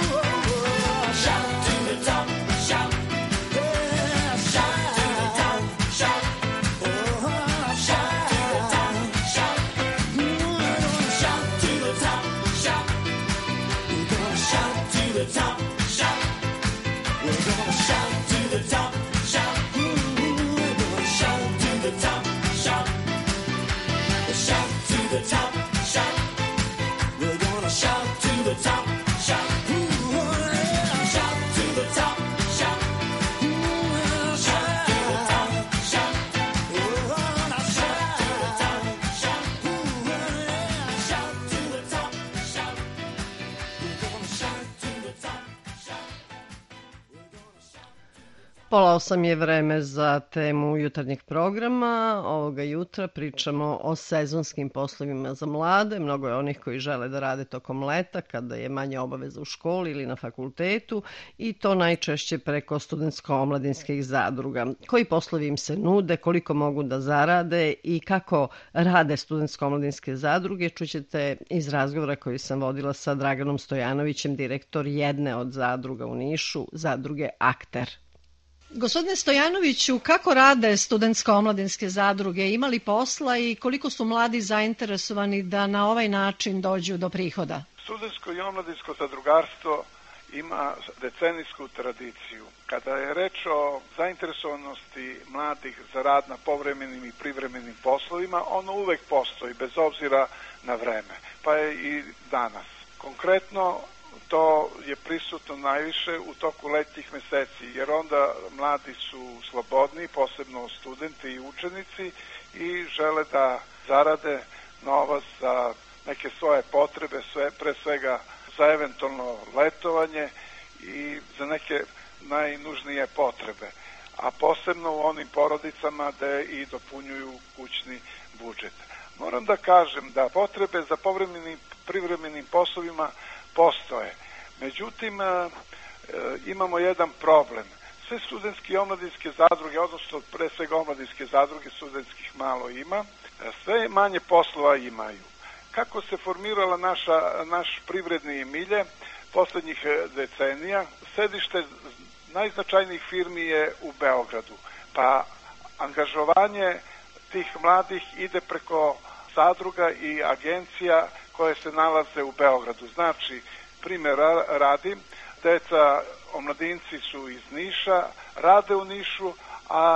Shout to the top. Shout. Yeah, shout to the top. Shout. Oh, shout to the top. Shout. We're gonna shout to the top. Shout. We're gonna shout to the top. Shout. We're gonna shout to the top. Shout. We're gonna shout to the top. Shout. Shout to the top. Shout. We're gonna shout to the top. Shout. Shout to the top. Shout. Shout to the top. Shout. We're gonna shout to the top. Shout. Shout to the top. Shout. We're gonna shout to the top. Shout. Pola osam je vreme za temu jutarnjeg programa. Ovoga jutra pričamo o sezonskim poslovima za mlade. Mnogo je onih koji žele da rade tokom leta, kada je manje obaveza u školi ili na fakultetu, i to najčešće preko studentsko-omladinskih zadruga. Koji poslovi im se nude, koliko mogu da zarade i kako rade studentsko-omladinske zadruge, čućete iz razgovora koji sam vodila sa Draganom Stojanovićem, direktor jedne od zadruga u Nišu, zadruge Akter. Gospodine Stojanoviću, kako rade studentsko-omladinske zadruge? Ima li posla i koliko su mladi zainteresovani da na ovaj način dođu do prihoda? Studentsko i omladinsko zadrugarstvo ima decenijsku tradiciju. Kada je reč o zainteresovanosti mladih za rad na povremenim i privremenim poslovima, ono uvek postoji, bez obzira na vreme, pa je i danas. Konkretno, to je prisutno najviše u toku letnjih meseci, jer onda mladi su slobodni, posebno studenti i učenici, i žele da zarade novac za neke svoje potrebe, sve, pre svega za eventualno letovanje i za neke najnužnije potrebe, a posebno u onim porodicama gde i dopunjuju kućni budžet. Moram da kažem da potrebe za povremenim privremenim poslovima postoje. Međutim, e, e, imamo jedan problem. Sve studentske i omladinske zadruge, odnosno pre svega omladinske zadruge, studentskih malo ima, sve manje poslova imaju. Kako se formirala naša, naš privredni milje poslednjih decenija, sedište najznačajnijih firmi je u Beogradu, pa angažovanje tih mladih ide preko zadruga i agencija koje se nalaze u Beogradu. Znači, primjer radi, deca, omladinci su iz Niša, rade u Nišu, a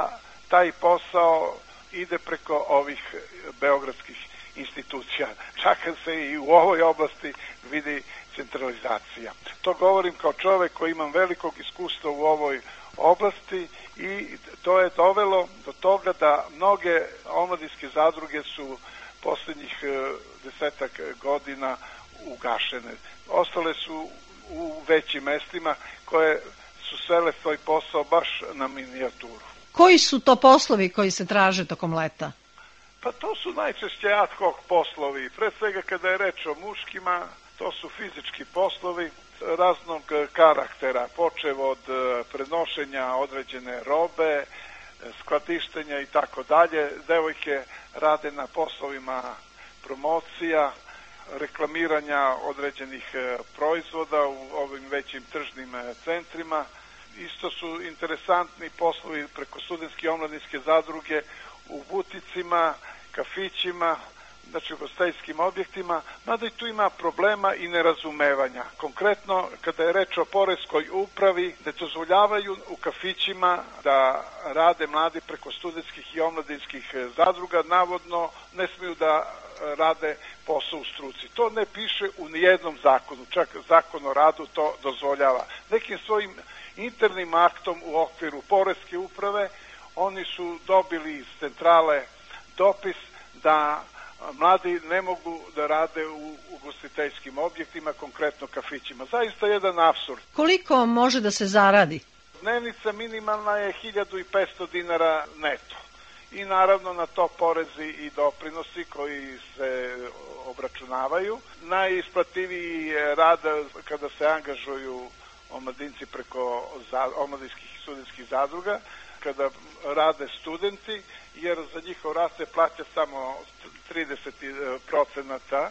taj posao ide preko ovih beogradskih institucija. Čak se i u ovoj oblasti vidi centralizacija. To govorim kao čovek koji imam velikog iskustva u ovoj oblasti i to je dovelo do toga da mnoge omladinske zadruge su posljednjih desetak godina ugašene. Ostale su u većim mestima koje su svele svoj posao baš na minijaturu. Koji su to poslovi koji se traže tokom leta? Pa to su najčešće ad hoc poslovi. Pre svega kada je reč o muškima, to su fizički poslovi raznog karaktera, počev od prenošenja određene robe, skladištenja i tako dalje. Devojke rade na poslovima promocija, reklamiranja određenih proizvoda u ovim većim tržnim centrima. Isto su interesantni poslovi preko studentske omladinske zadruge u buticima, kafićima, znači u gostiteljskim objektima, mada i tu ima problema i nerazumevanja. Konkretno, kada je reč o poreskoj upravi, ne dozvoljavaju u kafićima da rade mladi preko studentskih i omladinskih zadruga, navodno ne smiju da rade posao u struci. To ne piše u nijednom zakonu, čak zakon o radu to dozvoljava. Nekim svojim internim aktom u okviru poreske uprave oni su dobili iz centrale dopis da mladi ne mogu da rade u ugostiteljskim objektima, konkretno kafićima. Zaista jedan apsurd. Koliko može da se zaradi? Dnevnica minimalna je hiljadu i petsto dinara neto. I naravno na to porezi i doprinosi koji se obračunavaju. Najisplativiji je rad kada se angažuju omladinci preko omladinskih i studentskih zadruga, kada rade studenti, jer za njihov rad se plaća samo trideset procenata,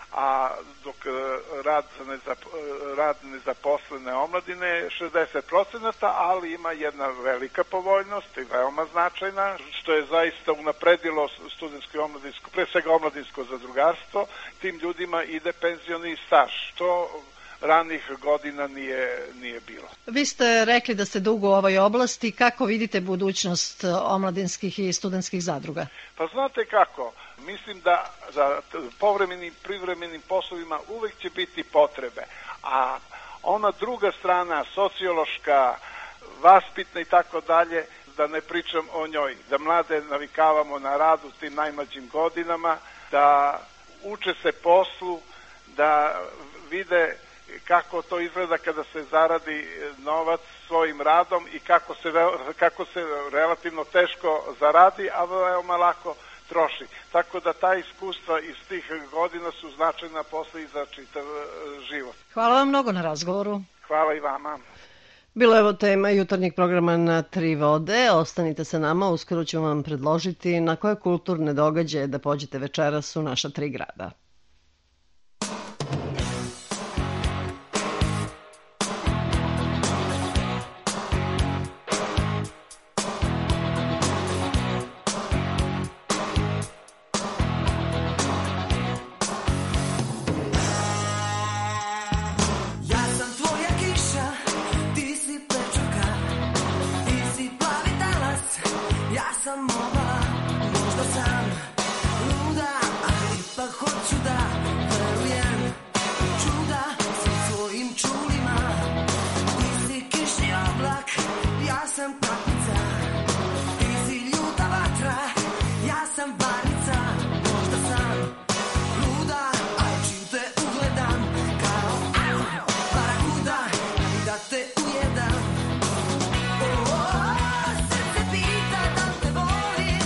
a dok rad, nezap, rad nezaposlene omladine je šezdeset procenata, ali ima jedna velika povoljnost i veoma značajna, što je zaista unapredilo studentsko i omladinsko, pre svega omladinsko zadrugarstvo, tim ljudima ide penzioni staž, što ranih godina nije, nije bilo. Vi ste rekli da ste dugo u ovoj oblasti. Kako vidite budućnost omladinskih i studentskih zadruga? Pa znate kako, mislim da za povremenim, privremenim poslovima uvek će biti potrebe, a ona druga strana, sociološka, vaspitna i tako dalje, da ne pričam o njoj, da mlade navikavamo na rad u tim najmlađim godinama, da uče se poslu, da vide kako to izgleda kada se zaradi novac svojim radom i kako se, kako se relativno teško zaradi, a veoma lako troši. Tako da ta iskustva iz tih godina su značajna posle i za čitav život. Hvala vam mnogo na razgovoru. Hvala i vama. Bilo je ovo tema jutarnjeg programa na Tri vode. Ostanite sa nama, uskoro ću vam predložiti na koje kulturne događaje da pođete večeras u naša tri grada. Srce pita da te volim,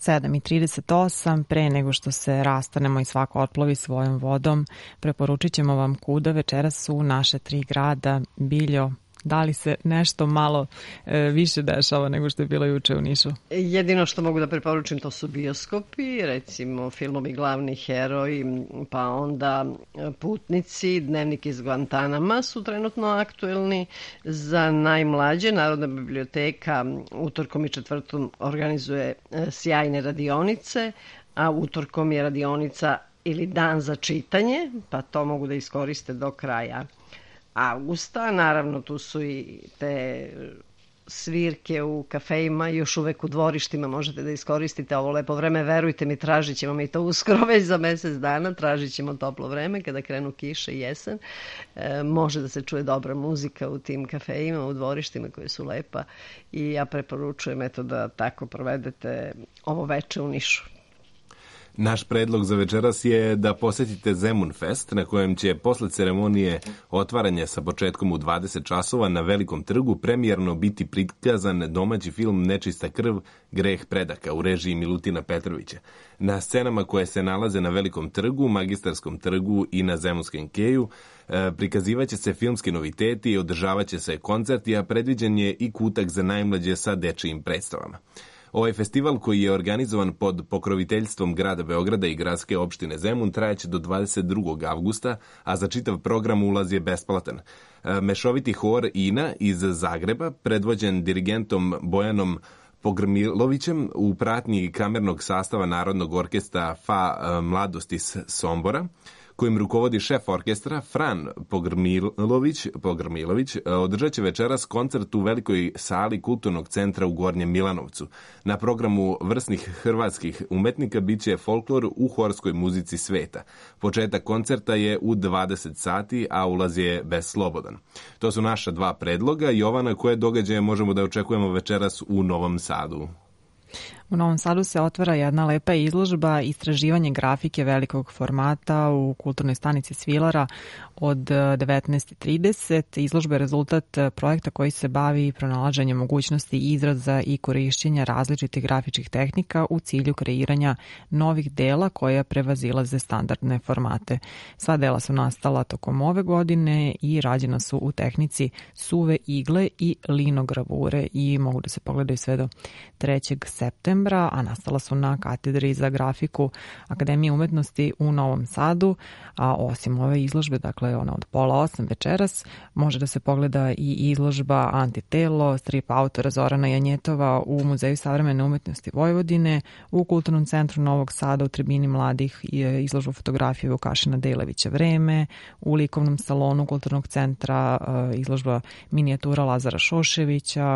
sedam i trideset osam, pre nego što se rastanemo i svako otplovi svojom vodom, preporučit ćemo vam kuda večeras su naše tri grada. Biljo, da li se nešto malo e, više dešava nego što je bilo juče u Nišu? Jedino što mogu da preporučim to su bioskopi, recimo filmovi Glavni heroj, pa onda Putnici, Dnevnik iz Guantanama su trenutno aktuelni. Za najmlađe Narodna biblioteka utorkom i četvrtom organizuje e, sjajne radionice, a utorkom je radionica ili dan za čitanje, pa to mogu da iskoriste do kraja avgusta. Naravno, tu su i te svirke u kafejima, još uvek u dvorištima možete da iskoristite ovo lepo vreme. Verujte mi, tražit ćemo mi to uskoro, već za mesec dana, tražit ćemo toplo vreme kada krenu kiše i jesen. E, može da se čuje dobra muzika u tim kafejima, u dvorištima koje su lepa i ja preporučujem eto da tako provedete ovo veče u Nišu. Naš predlog za večeras je da posetite Zemun Fest, na kojem će posle ceremonije otvaranja sa početkom u dvadeset časova na Velikom trgu premijerno biti prikazan domaći film Nečista krv, greh predaka u režiji Milutina Petrovića. Na scenama koje se nalaze na Velikom trgu, Magistarskom trgu i na Zemunskom keju prikazivaće se filmski noviteti i održavaće se koncerti, a predviđen je i kutak za najmlađe sa dečijim predstavama. Ovaj festival, koji je organizovan pod pokroviteljstvom grada Beograda i gradske opštine Zemun, trajeće do dvadeset drugog avgusta, a za čitav program ulaz je besplatan. Mešoviti hor Ina iz Zagreba, predvođen dirigentom Bojanom Pogrmilovićem u pratnji kamernog sastava Narodnog orkestra Fa Mladost iz Sombora, kojim rukovodi šef orkestra Fran Pogrmilović, Pogrmilović, održat će večeras koncert u velikoj sali Kulturnog centra u Gornjem Milanovcu. Na programu vrsnih hrvatskih umetnika biće folklor u horskoj muzici sveta. Početak koncerta je u dvadeset sati, a ulaz je beslobodan. To su naša dva predloga. Jovana, koje događaje možemo da očekujemo večeras u Novom Sadu? U Novom Sadu se otvara jedna lepa izložba istraživanje grafike velikog formata u kulturnoj stanici Svilara od devetnaest i trideset. Izložba je rezultat projekta koji se bavi pronalaženjem mogućnosti izraza i korišćenja različitih grafičkih tehnika u cilju kreiranja novih dela koja prevazilaze standardne formate. Sva dela su nastala tokom ove godine i rađena su u tehnici suve igle i linogravure i mogu da se pogledaju sve do trećeg septembra, a nastala su na katedri za grafiku Akademije umetnosti u Novom Sadu, a osim ove izložbe, dakle ona od pola osam večeras, može da se pogleda i izložba Antitelo, strip autora Zorana Janjetova u Muzeju savremene umetnosti Vojvodine, u Kulturnom centru Novog Sada u tribini mladih je izložba fotografije Vukašina Dejlevića Vreme, u likovnom salonu Kulturnog centra izložba minijatura Lazara Šoševića,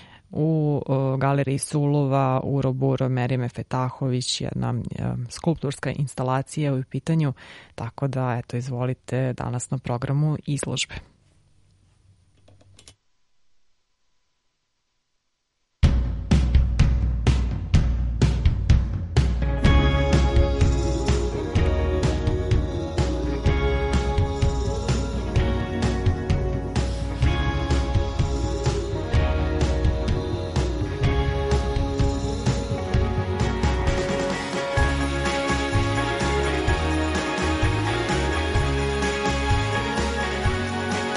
u galeriji Sulova u Roburu Merime Fetahović, jedna skulpturska instalacija u pitanju, tako da eto izvolite danas na programu izložbe. Thank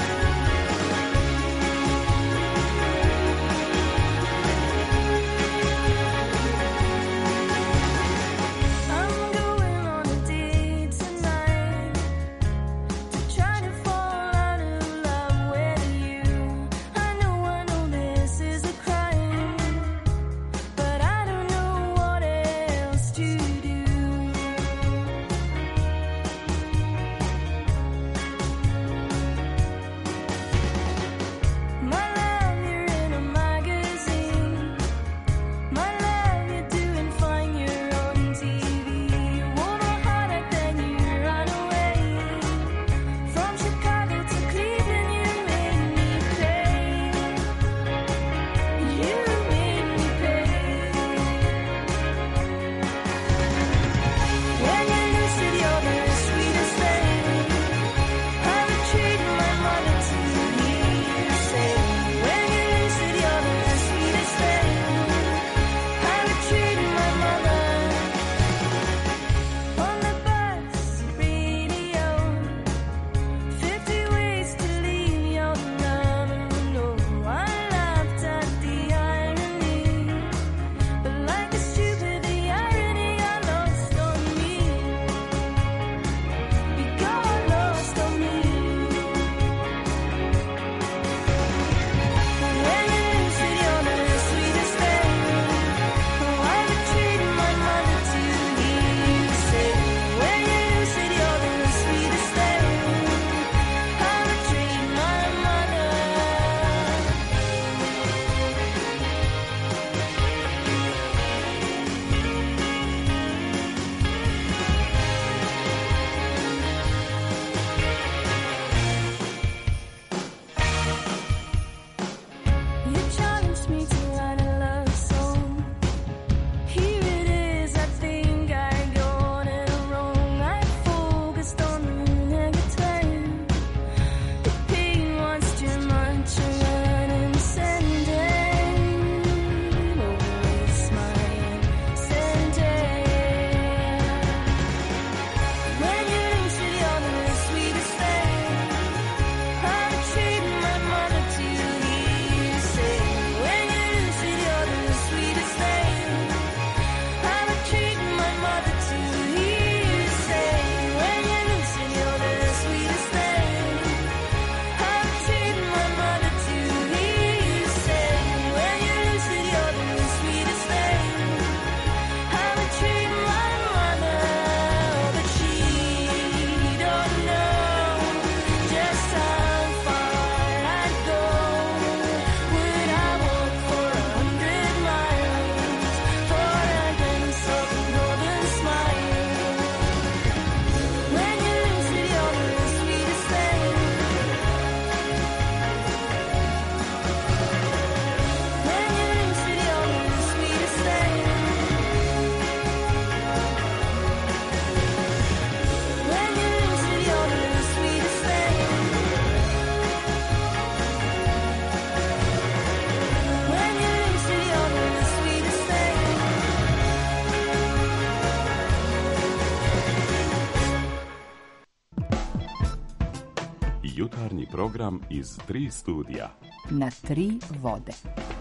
program iz tri studija. Na tri vode.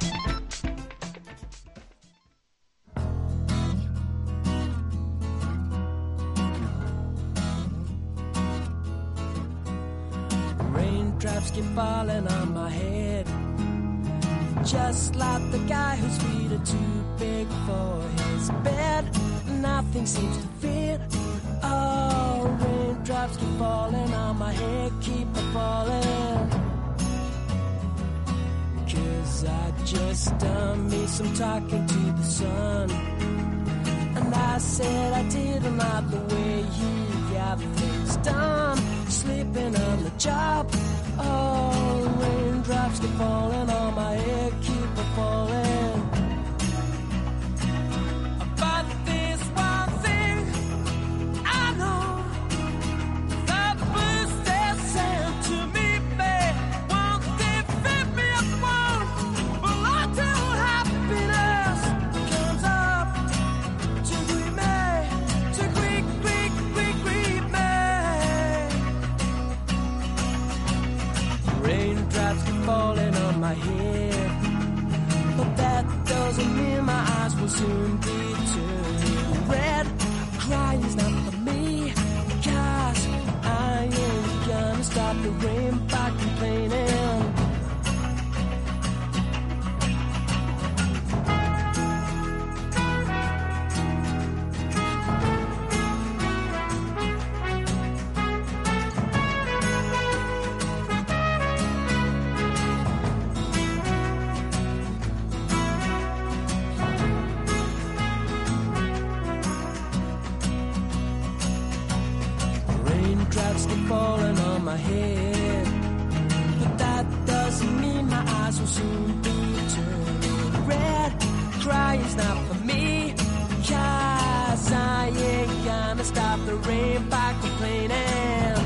Raindrops keep falling on my head, just like the guy whose feet are too big for his bed. Nothing seems to fit. Oh, raindrops keep falling on my head, keep a falling. 'Cause I just done me some talking to the sun, and I said I didn't like the way he got things done. Sleeping on the job. Oh, raindrops keep falling on my head, keep a falling. But there's one thing I know, the blues they send to me, man, won't they fit me up one? But until happiness comes up to greet me, to greet, greet, greet, greet me. Raindrops keep falling on my head, but that doesn't mean my eyes will soon be turning red. Crying's not for me, 'cause I ain't gonna stop the rain by complaining. Raindrops keep falling on my head, but that doesn't mean my eyes will soon be turning red. Crying's not for me, 'cause I ain't gonna stop the rain by complaining.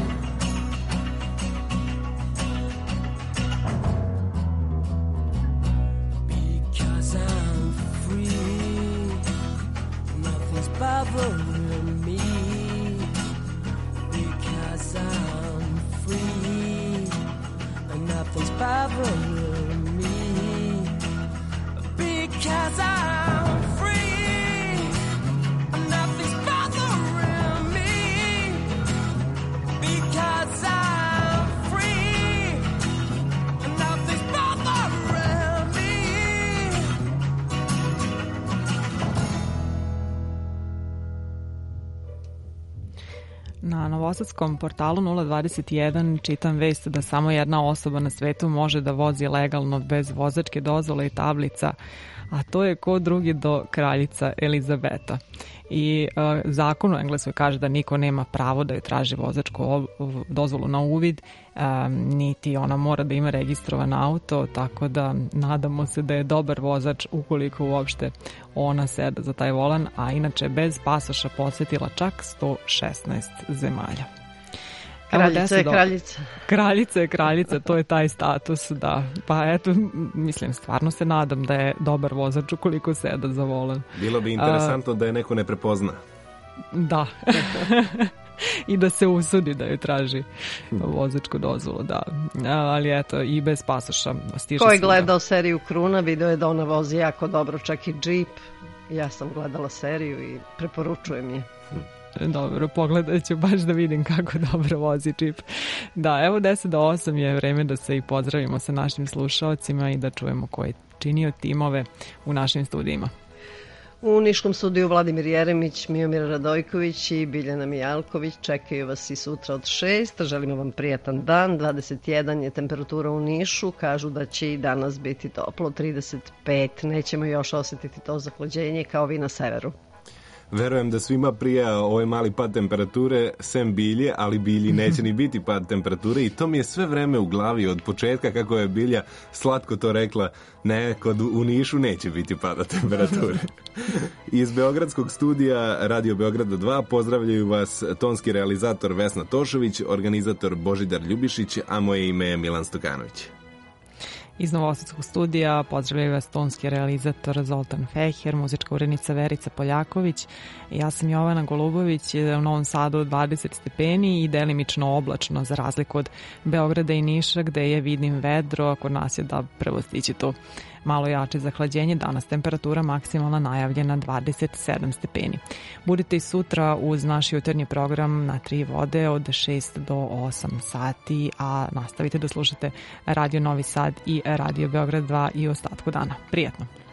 Because I'm free, nothing's bothering me. Because I'm free, and nothing's bothering me. Because I'm free, and nothing's bothering me. Because I'm free, and nothing's bothering me. Na novosadskom portalu nula dvadeset jedan čitam vest da samo jedna osoba na svetu može da vozi legalno bez vozačke dozvole i tablica, a to je ko drugi do kraljica Elizabeta. I uh, zakon u Engleskoj kaže da niko nema pravo da joj traži vozačku dozvolu na uvid, um, niti ona mora da ima registrovan auto, tako da nadamo se da je dobar vozač ukoliko uopšte ona seda za taj volan, a inače bez pasoša posjetila čak sto šesnaest zemalja. Kraljica je kraljica. Kraljica je kraljica, to je taj status, da. Pa eto, mislim, stvarno se nadam da je dobar vozač ukoliko seda za volan. Bilo bi interesantno uh, da je neko ne prepozna. Da. I da se usudi da joj traži vozačku dozvolu, da. Ali eto, i bez pasoša stiže. Ko je gledao seriju Kruna, video je da ona vozi jako dobro, čak i džip. Ja sam gledala seriju i preporučujem je. Dobro, pogledat ću baš da vidim kako dobro vozi džip. Da, evo deset do osam je vreme da se i pozdravimo sa našim slušalcima i da čujemo ko je činio timove u našim studijima. U Niškom studiju Vladimir Jeremić, Miomir Radojković i Biljana Mijalković čekaju vas i sutra od šest. Želimo vam prijatan dan. dvadeset jedan je temperatura u Nišu. Kažu da će i danas biti toplo, trideset pet. Nećemo još osjetiti to zahlađenje kao vi na severu. Verujem da svima prija ovaj mali pad temperature, sem Bilje, ali Bilji neće ni biti pad temperature i to mi je sve vreme u glavi od početka kako je Bilja slatko to rekla, ne, kod u Nišu neće biti pada temperature. Iz Beogradskog studija Radio Beograda dva pozdravljaju vas tonski realizator Vesna Tošović, organizator Božidar Ljubišić, a moje ime je Milan Stokanović. Iz Novosadskog studija pozdravljaju vas tonski realizator Zoltan Feher, muzička urednica Verica Poljaković. Ja sam Jovana Golubović, u Novom Sadu dvadeset stepeni i delimično oblačno za razliku od Beograda i Niša gde je vidim vedro, a kod nas je da prvo stići tu malo jače zahlađenje. Danas temperatura maksimalna najavljena dvadeset sedam stepeni. Budite i sutra uz naš jutarnji program na tri vode od šest do osam sati, a nastavite da slušate Radio Novi Sad i Radio Beograd dva i ostatku dana. Prijetno!